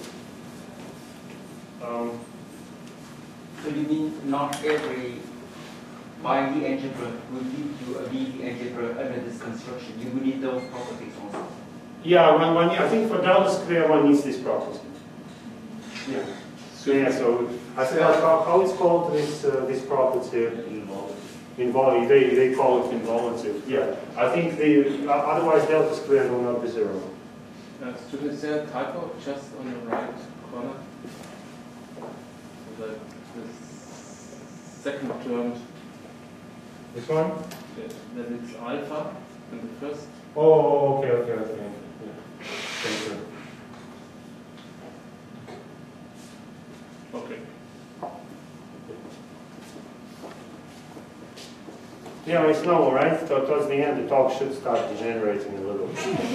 um, So you mean not every Y D algebra will give you a V D algebra under this construction? You will need those properties also. Yeah, one, one, I think for delta square one needs this property. Yeah. So yeah, so I forgot how, how it's called this uh, this property. Involutive. They they call it involutive. Yeah. I think the uh, otherwise delta squared will not be zero. Uh, student, is there a typo just on the right corner? So the, the second term. This one? Yes, that it's alpha in the first. Oh, okay, okay, okay. Yeah. Thank you. Okay. Yeah, it's normal, right? Towards the end, the talk should start degenerating a little.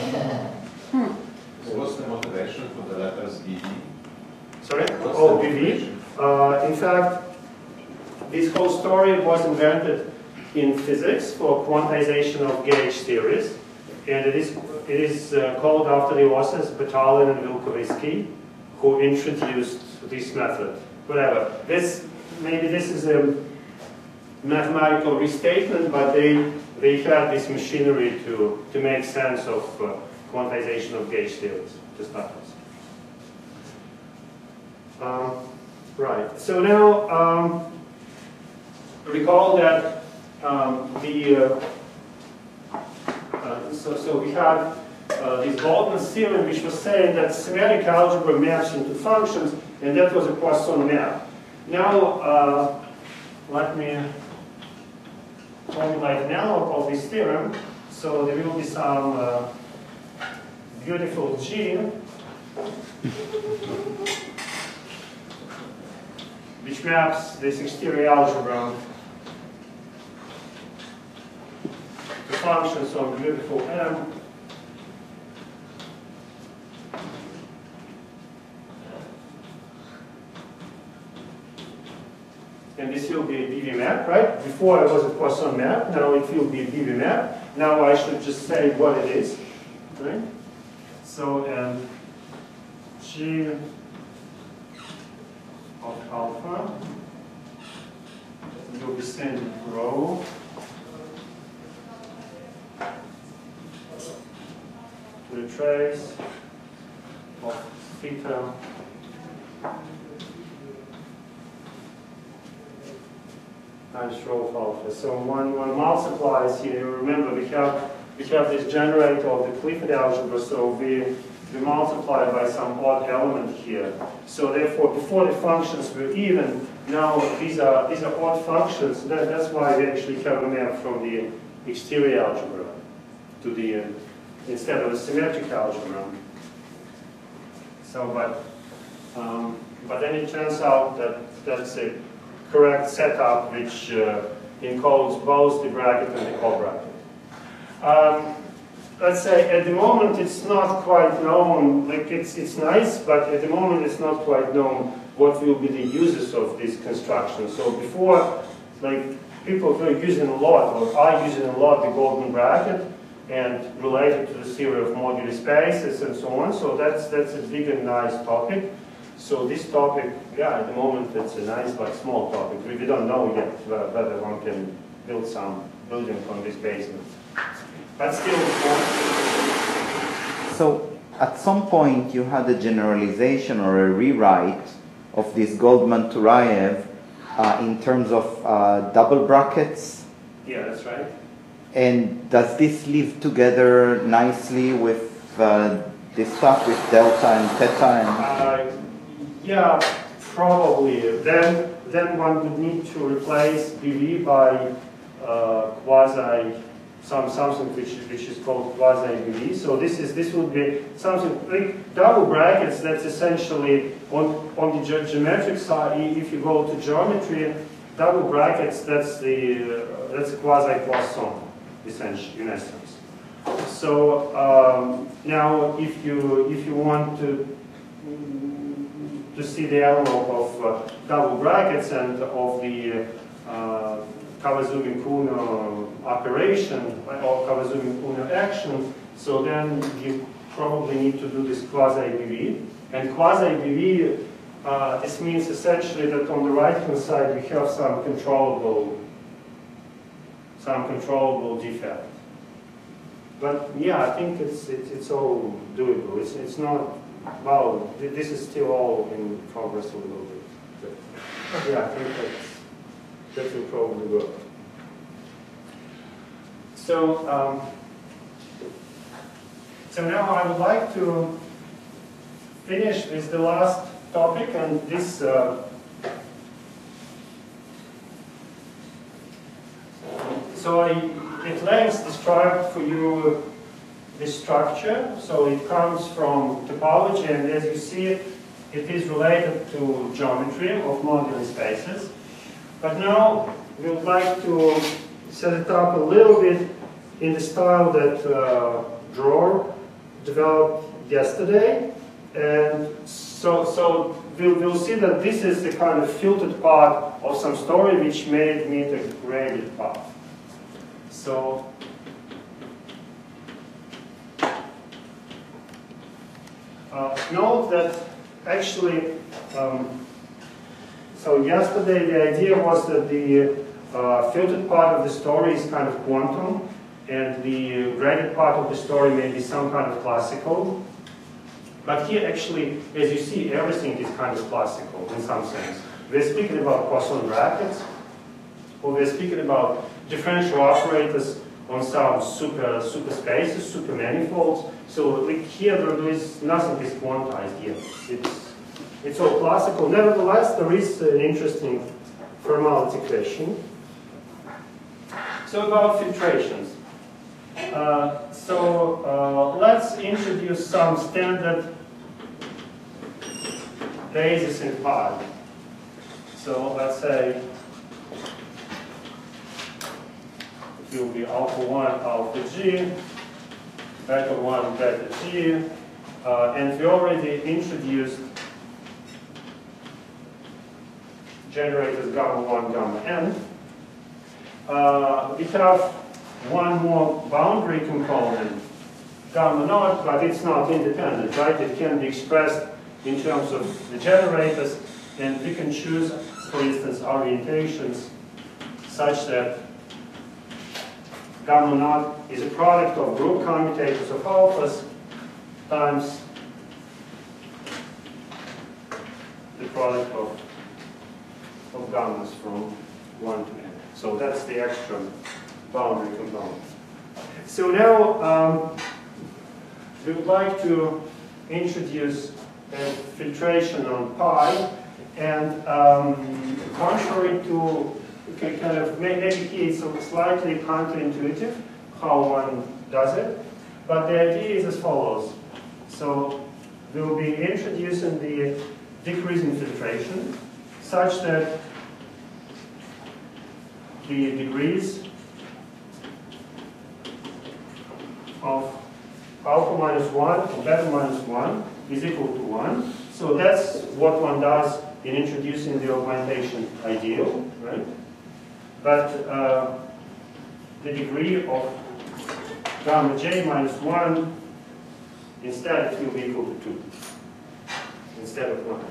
So what's the motivation for the letters B V? Sorry? What's Oh, the B V. motivation? Uh, in fact, this whole story was invented in physics for quantization of gauge theories, and it is it is uh, called after the authors Batalin and Vilkovitsky, who introduced this method. Whatever. This maybe this is a mathematical restatement, but they they had this machinery to to make sense of uh, quantization of gauge theories to start with. Um, right. So now um, recall that um, the uh, uh, so so we had uh, this Boltzmann's theorem, which was saying that symmetric algebra maps into functions, and that was a Poisson map. Now uh, let me formulate an analog of this theorem. So there will be some uh, beautiful G which maps this exterior algebra to functions on beautiful M. And this will be a B V map, right? Before it was a Poisson map, now it will be a B V map. Now I should just say what it is, right? So um, G of alpha will be sent rho to the trace of theta times rho of alpha. So one one multiplies here. Remember, we have we have this generator of the Clifford algebra, so we we multiply by some odd element here. So therefore, before the functions were even, now these are these are odd functions. That, that's why we actually have a map from the exterior algebra to the uh, instead of a symmetric algebra. So, but um, but then it turns out that that's a correct setup which uh, encodes both the bracket and the cobracket. Um, let's say at the moment it's not quite known, like it's, it's nice, but at the moment it's not quite known what will be the uses of this construction. So before, like people were using a lot, or are using a lot, the golden bracket, and related to the theory of modular spaces and so on. So that's, that's a big and nice topic. So this topic, yeah, at the moment it's a nice but small topic. We, we don't know yet whether one can build some building from this basement. But still, so at some point you had a generalization or a rewrite of this Goldman-Turayev uh, in terms of uh, double brackets. Yeah, that's right. And does this live together nicely with uh, this stuff with delta and theta? And uh, yeah, probably. Then, then one would need to replace B V by uh, quasi some something which which is called quasi B V. So this is this would be something like double brackets. That's essentially on on the ge geometric side. If you go to geometry, double brackets. That's the uh, that's quasi Poisson, essentially in essence. So um, now, if you if you want to to see the analog of uh, double brackets and of the uh, Kawazumi-Kuno operation or Kawazumi-Kuno action, so then you probably need to do this quasi-B V. And quasi-B V, uh, this means essentially that on the right-hand side you have some controllable, some controllable defect. But yeah, I think it's it, it's all doable. It's it's not. Well, this is still all in progress a little bit. But yeah, I think that's, that will probably work. So, um, so now I would like to finish with the last topic, and this uh, so I at length described for you this structure. So it comes from topology, and as you see, it is related to geometry of modular spaces. But now we would like to set it up a little bit in the style that uh, Dror developed yesterday. And so, so we'll, we'll see that this is the kind of filtered part of some story which made me the graded path. So Uh, note that actually, um, so yesterday the idea was that the uh, filtered part of the story is kind of quantum, and the graded part of the story may be some kind of classical. But here actually, as you see, everything is kind of classical in some sense. We're speaking about Poisson brackets, or we're speaking about differential operators on some super super spaces, super manifolds. So like here there is nothing is quantized here. It's it's all classical. Nevertheless, there is an interesting formality question. So about filtrations. Uh, so uh, let's introduce some standard basis in pi. So let's say it will be alpha one, alpha g, beta one, beta g, uh, and we already introduced generators gamma one, gamma n. Uh, we have one more boundary component, gamma naught, but it's not independent, right? It can be expressed in terms of the generators, and we can choose, for instance, orientations such that gamma naught is a product of group commutators of alphas times the product of, of gammas from one to n. So that's the extra boundary component. So now um, we would like to introduce a filtration on pi, and um, contrary to okay, kind of maybe here it's slightly counterintuitive how one does it, but the idea is as follows. So we'll be introducing the decrease in filtration such that the degrees of alpha minus one or beta minus one is equal to one. So that's what one does in introducing the augmentation ideal, right? But uh, the degree of gamma j minus one, instead it will be equal to two, instead of one.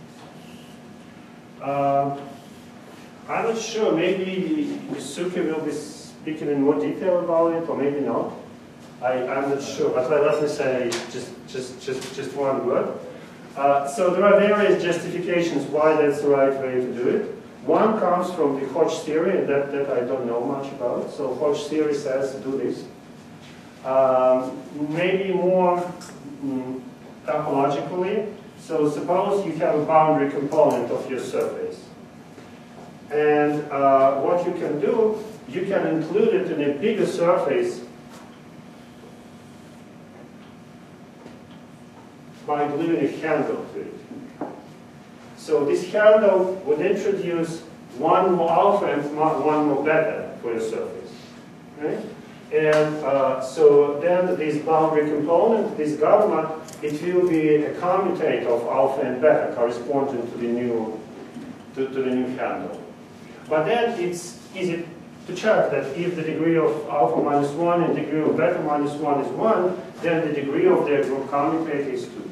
Uh, I'm not sure, maybe Yusuke will be speaking in more detail about it, or maybe not. I, I'm not sure, but let, let me say just, just, just, just one word. Uh, so there are various justifications why that's the right way to do it. One comes from the Hodge theory, and that, that I don't know much about. So Hodge theory says to do this. Um, maybe more mm, topologically. So suppose you have a boundary component of your surface. And uh, what you can do, you can include it in a bigger surface by gluing a handle to it. So this handle would introduce one more alpha and one more beta for your surface. Right? And uh, so then this boundary component, this gamma, it will be a commutate of alpha and beta corresponding to the new to, to the new handle. But then it's easy to check that if the degree of alpha minus one and degree of beta minus one is one, then the degree of the group commutate is two.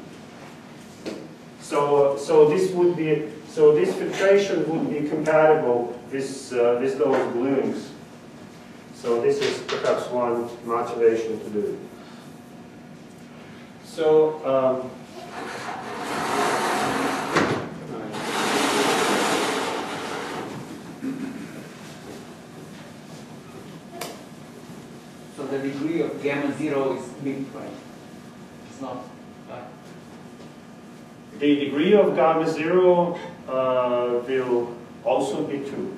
So, so this would be, so this filtration would be compatible with, uh, with those gluings. So this is perhaps one motivation to do it. So, um, so the degree of gamma zero is big, right? It's not. Uh, The degree of gamma zero uh, will also be two.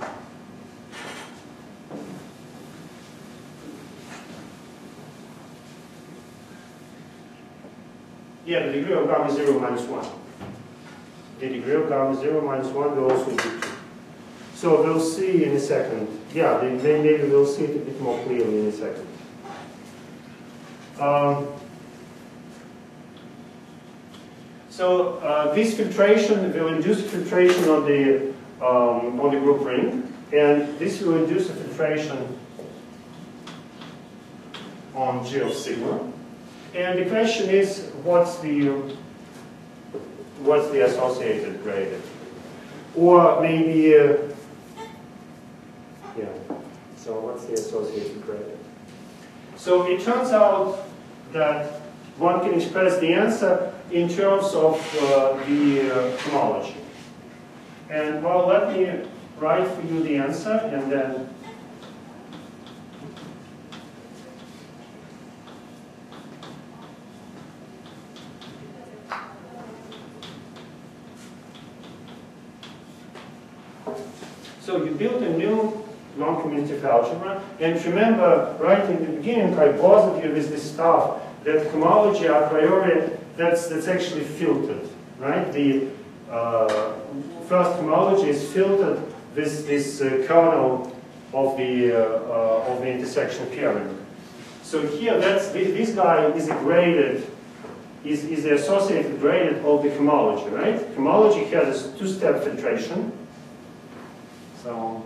Yeah, the degree of gamma zero minus one. The degree of gamma zero minus one will also be two. So we'll see in a second. Yeah, maybe we'll see it a bit more clearly in a second. Um, So uh, this filtration will induce filtration on the um, on the group ring, and this will induce a filtration on G of sigma. And the question is, what's the what's the associated gradient? Or maybe, uh, yeah. So what's the associated gradient? So it turns out that one can express the answer in terms of uh, the uh, homology. And well, let me write for you the answer, and then so you build a new non-commutative algebra, and remember, right in the beginning, I bothered you with this stuff that homology a priori, that's, that's actually filtered, right? The uh, first homology is filtered with this uh, kernel of the, uh, uh, of the intersection pairing. So here, that's, this, this guy is a graded, is, is the associated gradient of the homology, right? Homology has a two-step filtration. So,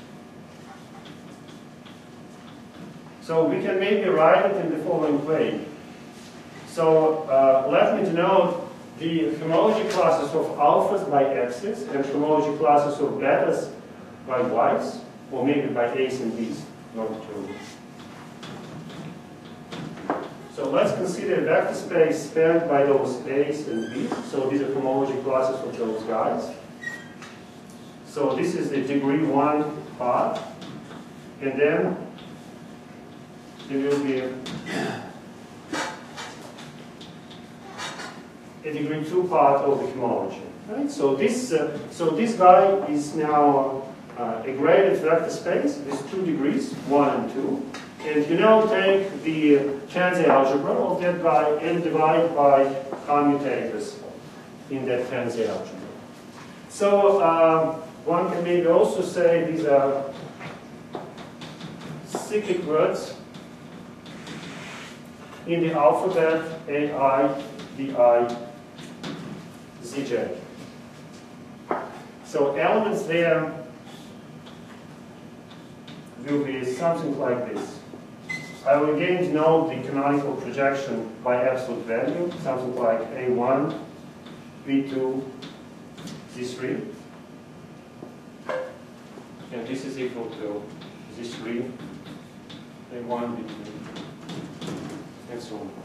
so we can maybe write it in the following way. So uh, let me denote the homology classes of alphas by x's and homology classes of betas by y's, or maybe by a's and b's, not two. So let's consider a vector space spanned by those a's and b's. So these are homology classes of those guys. So this is the degree one part, and then there will be a a degree two part of the homology. Right? So this, uh, so this guy is now uh, a graded vector space with two degrees, one and two. And you now take the Tansy algebra of that guy and divide by commutators in that Tansy algebra. So um, one can maybe also say these are cyclic words in the alphabet A I, B I, Z J. So elements there will be something like this. I will again denote the canonical projection by absolute value, something like A one, B two, Z three. And this is equal to Z three, A one, B two, and so on.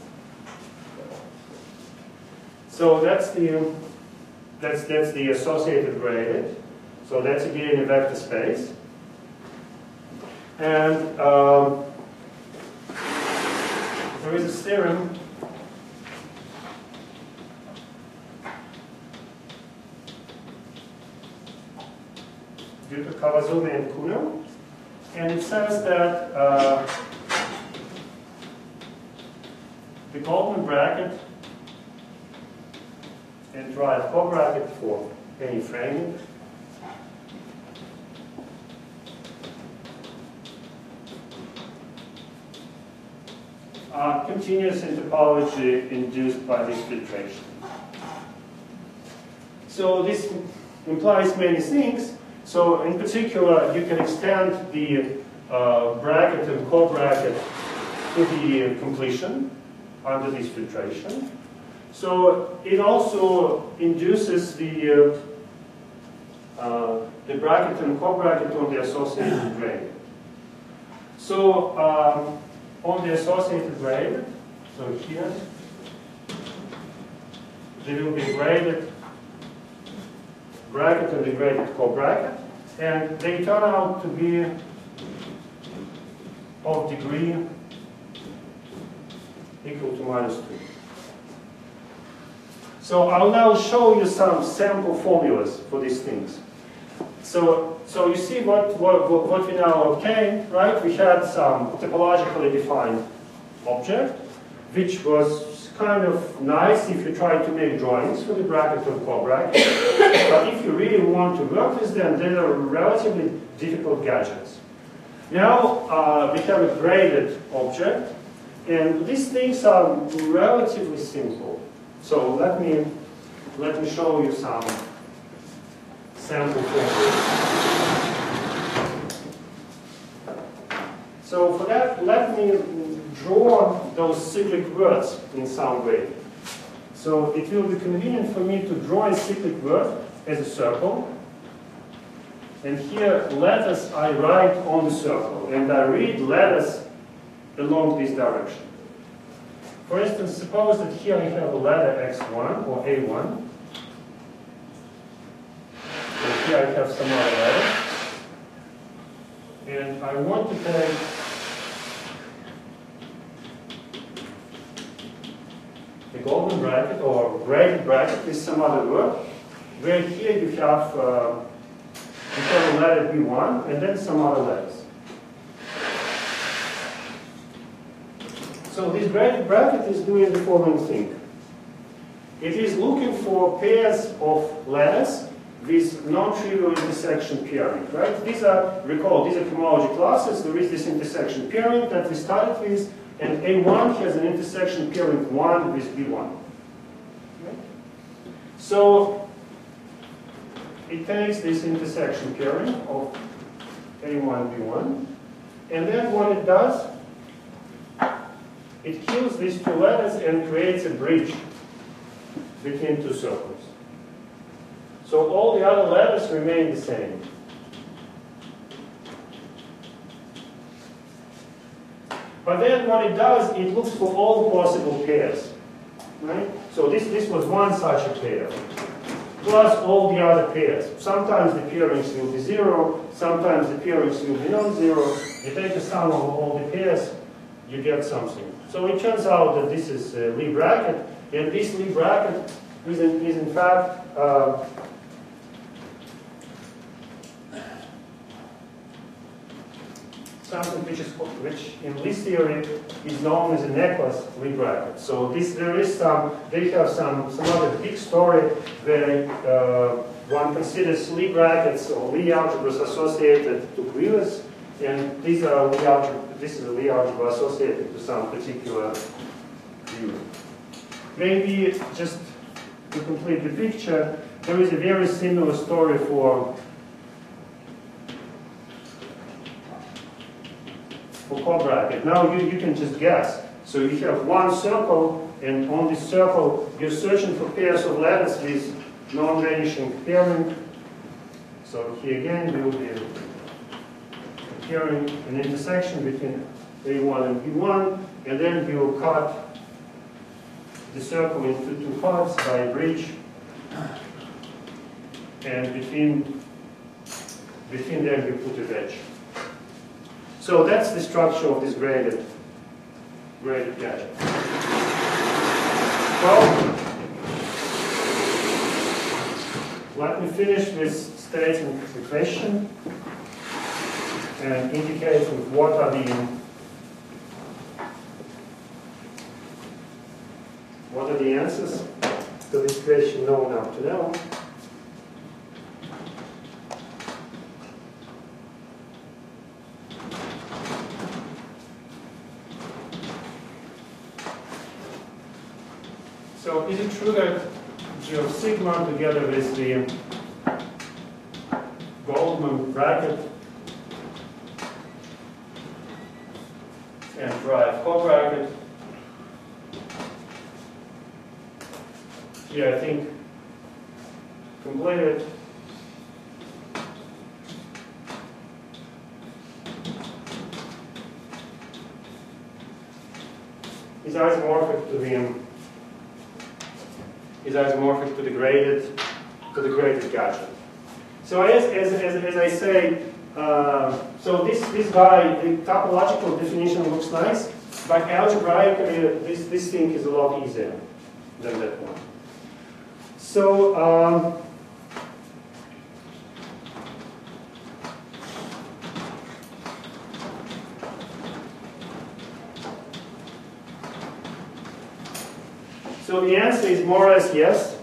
So that's the that's that's the associated graded. So that's again a vector space. And um, there is a theorem due to Kawazumi and Kuno, and it says that uh, the Goldman bracket and Dirichlet co-bracket for any framing are continuous in topology induced by this filtration. So this implies many things. So in particular, you can extend the uh, bracket and co-bracket to the completion under this filtration. So it also induces the uh, uh, the bracket and co-bracket on the associated gradient. So um, on the associated gradient, so here there will be graded bracket and the graded co-bracket, and they turn out to be of degree equal to minus two. So I'll now show you some sample formulas for these things. So, so you see what, what, what we now obtained, right? We had some topologically defined object, which was kind of nice if you try to make drawings for the bracket and co-bracket. But if you really want to work with them, they are relatively difficult gadgets. Now uh, we have a graded object, and these things are relatively simple. So let me let me show you some sample formulas. So for that, let me draw those cyclic words in some way. So it will be convenient for me to draw a cyclic word as a circle. And here, letters I write on the circle, and I read letters along this direction. For instance, suppose that here I have a letter x one or A one. And here I have some other letter. And I want to take the Goldman bracket or graded bracket with some other word, where here you have, uh, you have a letter B one and then some other letters. So this graded bracket is doing the following thing. It is looking for pairs of letters with non-trivial intersection pairing, right? These are, recall, these are cohomology classes. There is this intersection pairing that we started with, and A one has an intersection pairing one with B one. Okay? So it takes this intersection pairing of A one, B one, and then what it does, it kills these two letters and creates a bridge between two circles. So all the other letters remain the same. But then what it does, it looks for all possible pairs. Right? So this, this was one such a pair, plus all the other pairs. Sometimes the pairings will be zero, sometimes the pairings will be non-zero. You take the sum of all the pairs, you get something. So it turns out that this is a Lie bracket, and this Lie bracket is in, is in fact uh, something which is which in Lie theory is known as a necklace Lie bracket. So this there is some they have some some other big story where uh, one considers Lie brackets or Lie algebras associated to Glias, and these are Lie algebra, this is a Lie algebra associated to some particular view. Maybe just to complete the picture, there is a very similar story for for cobracket. Now you, you can just guess. So you have one circle, and on this circle you're searching for pairs of letters with non-vanishing pairing. So here again we will be pairing an intersection between A one and B one, and then you will cut the circle into two parts by a bridge, and between between them you put a wedge. So that's the structure of this graded graded gadget. Well, let me finish with stating the question and indicating what are the what are the answers to this question known up to now. So is it true that G of sigma together with the Goldman bracket and drive cobracket? Here I think completed. Is isomorphic to the is isomorphic to the graded to the graded gadget. So as as as, as I say, uh, so this this guy, the topological definition looks nice, but algebraically this this thing is a lot easier than that one. So um, So the answer is more or less yes.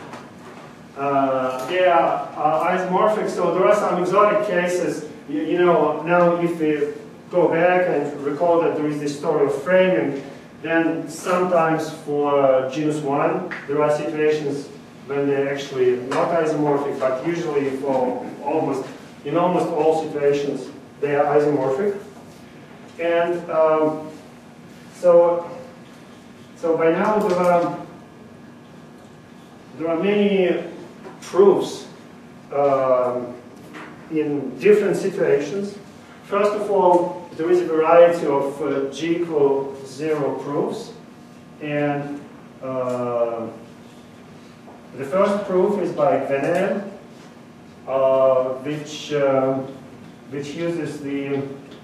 Uh, they are uh, isomorphic, so there are some exotic cases. You, you know, now if we go back and recall that there is this story of framing, then sometimes for uh, genus one, there are situations when they're actually not isomorphic, but usually for almost, in almost all situations, they are isomorphic. And um, so, so by now there are There are many proofs um, in different situations. First of all, there is a variety of uh, G equal zero proofs. And uh, the first proof is by Venel, uh, which, uh, which uses the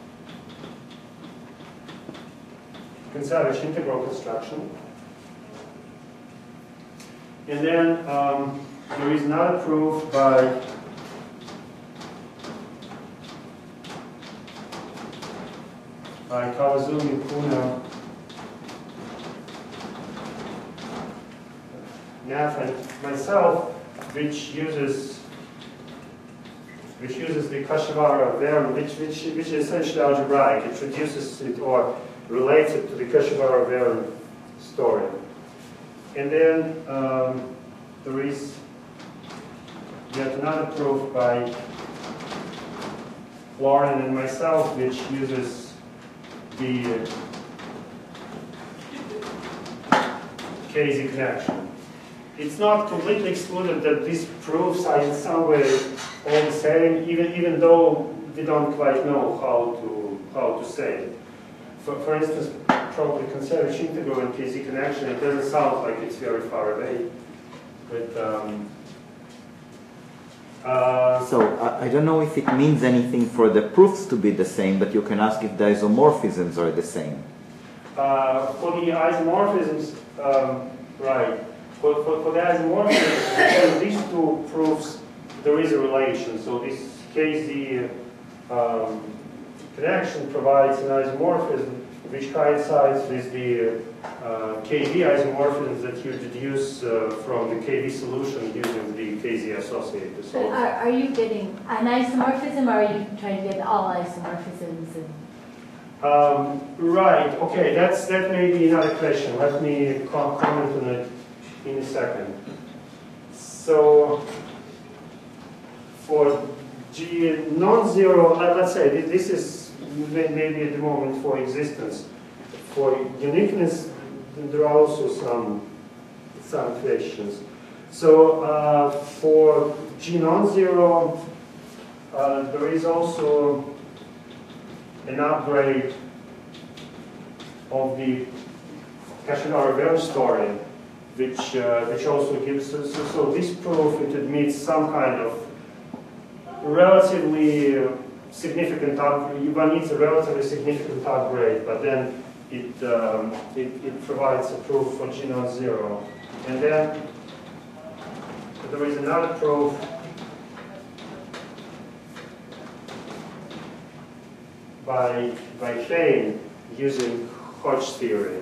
Kontsevich integral construction. And then um, there is another proof by by Kawazumi, Kuna, Neff, and myself, which uses which uses the Kashiwara variant, which which which is essentially algebraic. It reduces it or relates it to the Kashiwara variant story. And then um, there is yet another proof by Lauren and myself, which uses the K Z connection. It's not completely excluded that these proofs are in some way all the same, even even though we don't quite know how to how to say it. For, for instance, probably Kontsevich integral and K Z connection, it doesn't sound like it's very far away. But um, uh, So I, I don't know if it means anything for the proofs to be the same, but you can ask if the isomorphisms are the same. uh, for the isomorphisms, um, right? For, for, for the isomorphisms, for these two proofs, there is a relation. So this K Z um, connection provides an isomorphism which coincides with the uh, K V isomorphisms that you deduce uh, from the K V solution using the K Z associated. So are, are you getting an isomorphism, or are you trying to get all isomorphisms? And Um, right, okay, that's, that may be another question. Let me com comment on it in a second. So, for G non-zero, let, let's say this is maybe at the moment for existence. For uniqueness, there are also some, some questions. So, uh, for G non-zero, uh, there is also an upgrade of the Kashidara-Verne story, which uh, which also gives us, so, so this proof, it admits some kind of relatively uh, significant upgrade. One needs a relatively significant upgrade, but then it um, it, it provides a proof for G non-zero, and then there is another proof by by Klein using Hodge theory.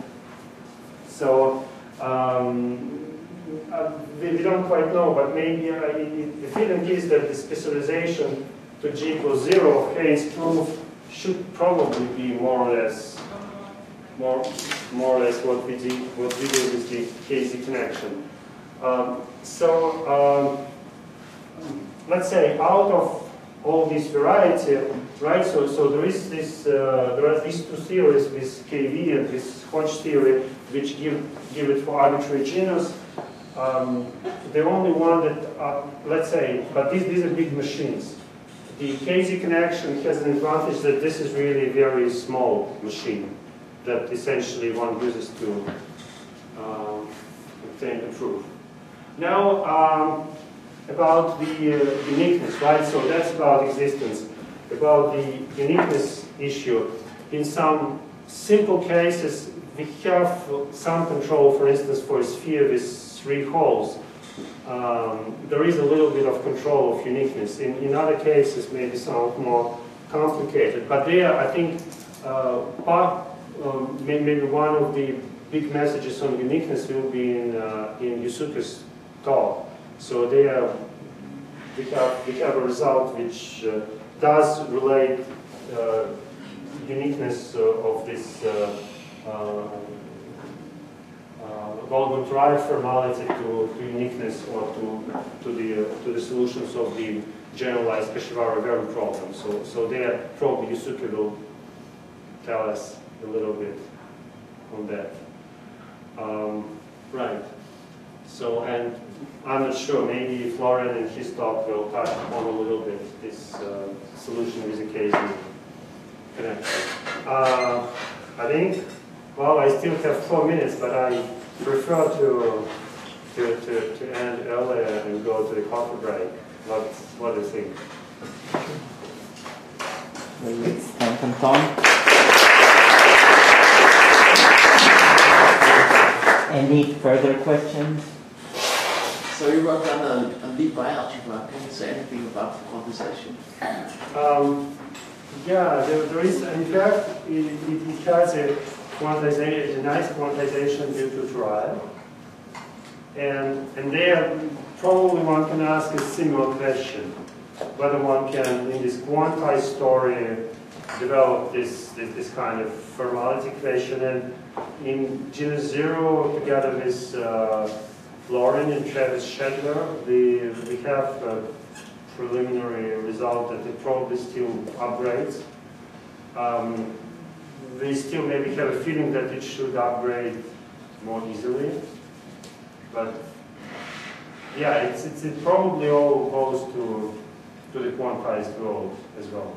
So um, uh, we, we don't quite know, but maybe uh, it, the feeling is that the specialization to G equals zero of Klein's proof should probably be more or less more more or less what we did what we did with the K Z connection. Um, so um, let's say out of all this variety, right? So, so there is this, uh, there are these two theories, this K V and this Hodge theory, which give give it for arbitrary genus. Um, the only one that, uh, let's say, but these these are big machines. The K Z connection has an advantage that this is really a very small machine that essentially one uses to um, obtain the proof. Now. Um, About the uh, uniqueness, right? So that's about existence. About the uniqueness issue, in some simple cases, we have some control, for instance, for a sphere with three holes. Um, there is a little bit of control of uniqueness. In, in other cases, maybe somewhat more complicated. But there, I think, uh, part, um, maybe one of the big messages on uniqueness will be in, uh, in Yusuke's talk. So there we have, we have a result which uh, does relate uh, uniqueness uh, of this uh, uh, uh, Goldman-Drive formality to, to uniqueness or to, to, the, uh, to the solutions of the generalized Kashivara-Verne problem. So, so there probably Yusuke will tell us a little bit on that. Um, right. So, and I'm not sure, maybe Florian in his talk will touch upon a little bit this uh, solution with a K Z connection. Uh, I think, well, I still have four minutes, but I prefer to, to, to, to end earlier and go to the coffee break. What, what do you think? Let's thank Anton. Any further questions? So you wrote down a, a lead by algebra. Can you say anything about the quantization? Um, yeah, there, there is, in fact, it, it, it has a quantization, a nice quantization due to trial. And, and there, probably one can ask a similar question, whether one can, in this quantized story, develop this, this, this kind of formality equation. And in genus zero, together with uh, Florin and Travis Shedler, we, we have a preliminary result that it probably still upgrades. Um, we still maybe have a feeling that it should upgrade more easily. But yeah, it's, it's, it probably all goes to, to the quantized world as well.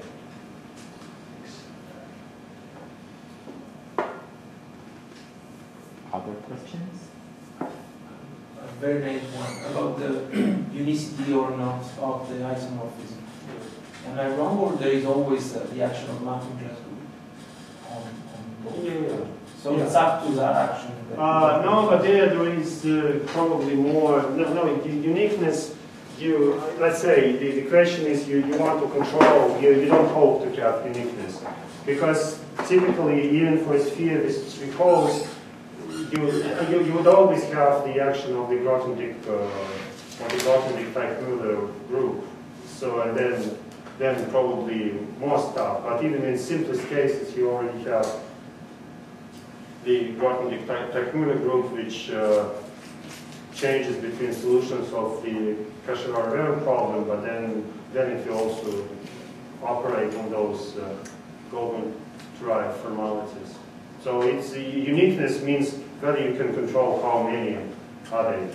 Other questions? A very naive one about the unicity or not of the isomorphism. Am I wrong, or there is always uh, the action of mapping class on, on both? Yeah, yeah. So yeah. it's up to that action. That Uh, no, but there, there is uh, probably more. No, no, uniqueness you, let's say, the, the question is you, you want to control, you, you don't hope to have uniqueness. Because typically, even for a sphere with three poles, you, you, you would always have the action of the Grothendieck, uh, of the Grothendieck-Teichmüller group. So, and then, then probably more stuff. But even in simplest cases, you already have the Grothendieck-Teichmüller group, which uh, changes between solutions of the Kashimara-Wellen problem, but then, then it will also operate on those uh, Goldman-derived formalities. So it's uh, uniqueness means whether you can control how many are they.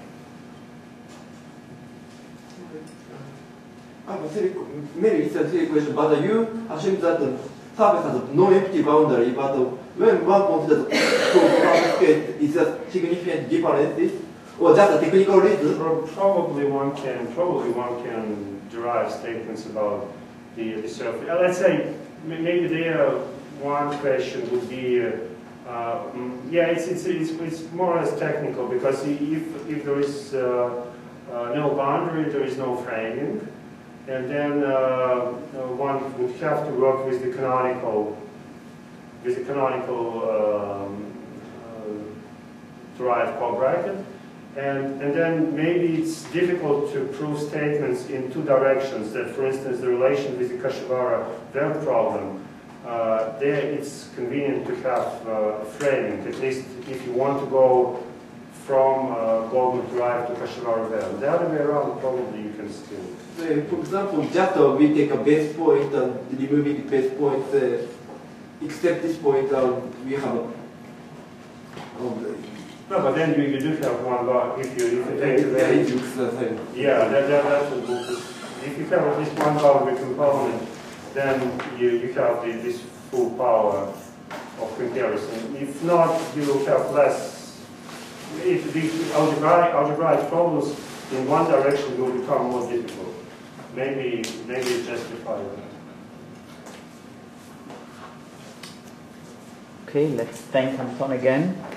I have a silly, maybe it's a silly question, but you assume that the surface has no empty boundary, but when one considers surface case, is there significant differences, or just a technical reason? Probably one can, probably one can derive statements about the, the surface. Uh, let's say maybe there one question would be, uh, uh, yeah, it's, it's it's it's more or less technical, because if if there is uh, uh, no boundary, there is no framing. And then uh, one would have to work with the canonical, with the canonical um, uh, derived co-bracket, and and then maybe it's difficult to prove statements in two directions. That, for instance, the relation with the Kashiwara-Wellen problem, uh, there it's convenient to have uh, a framing. At least if you want to go from uh, Goldman derived to Kashiwara-Wellen. The other way around, probably you can still. Uh, for example, just uh, we take a base point and removing the base point, uh, except this point, uh, we have a. Um, no, but then you, you do have one bar if you, if you take the yeah, it looks the same. Yeah, that, that, that's what will, if you have at least one boundary component, then you, you have the, this full power of comparison. If not, you will have less. If the algebraic, algebraic problems in one direction will become more difficult. Maybe, maybe it's justified. Okay, let's thank Anton again.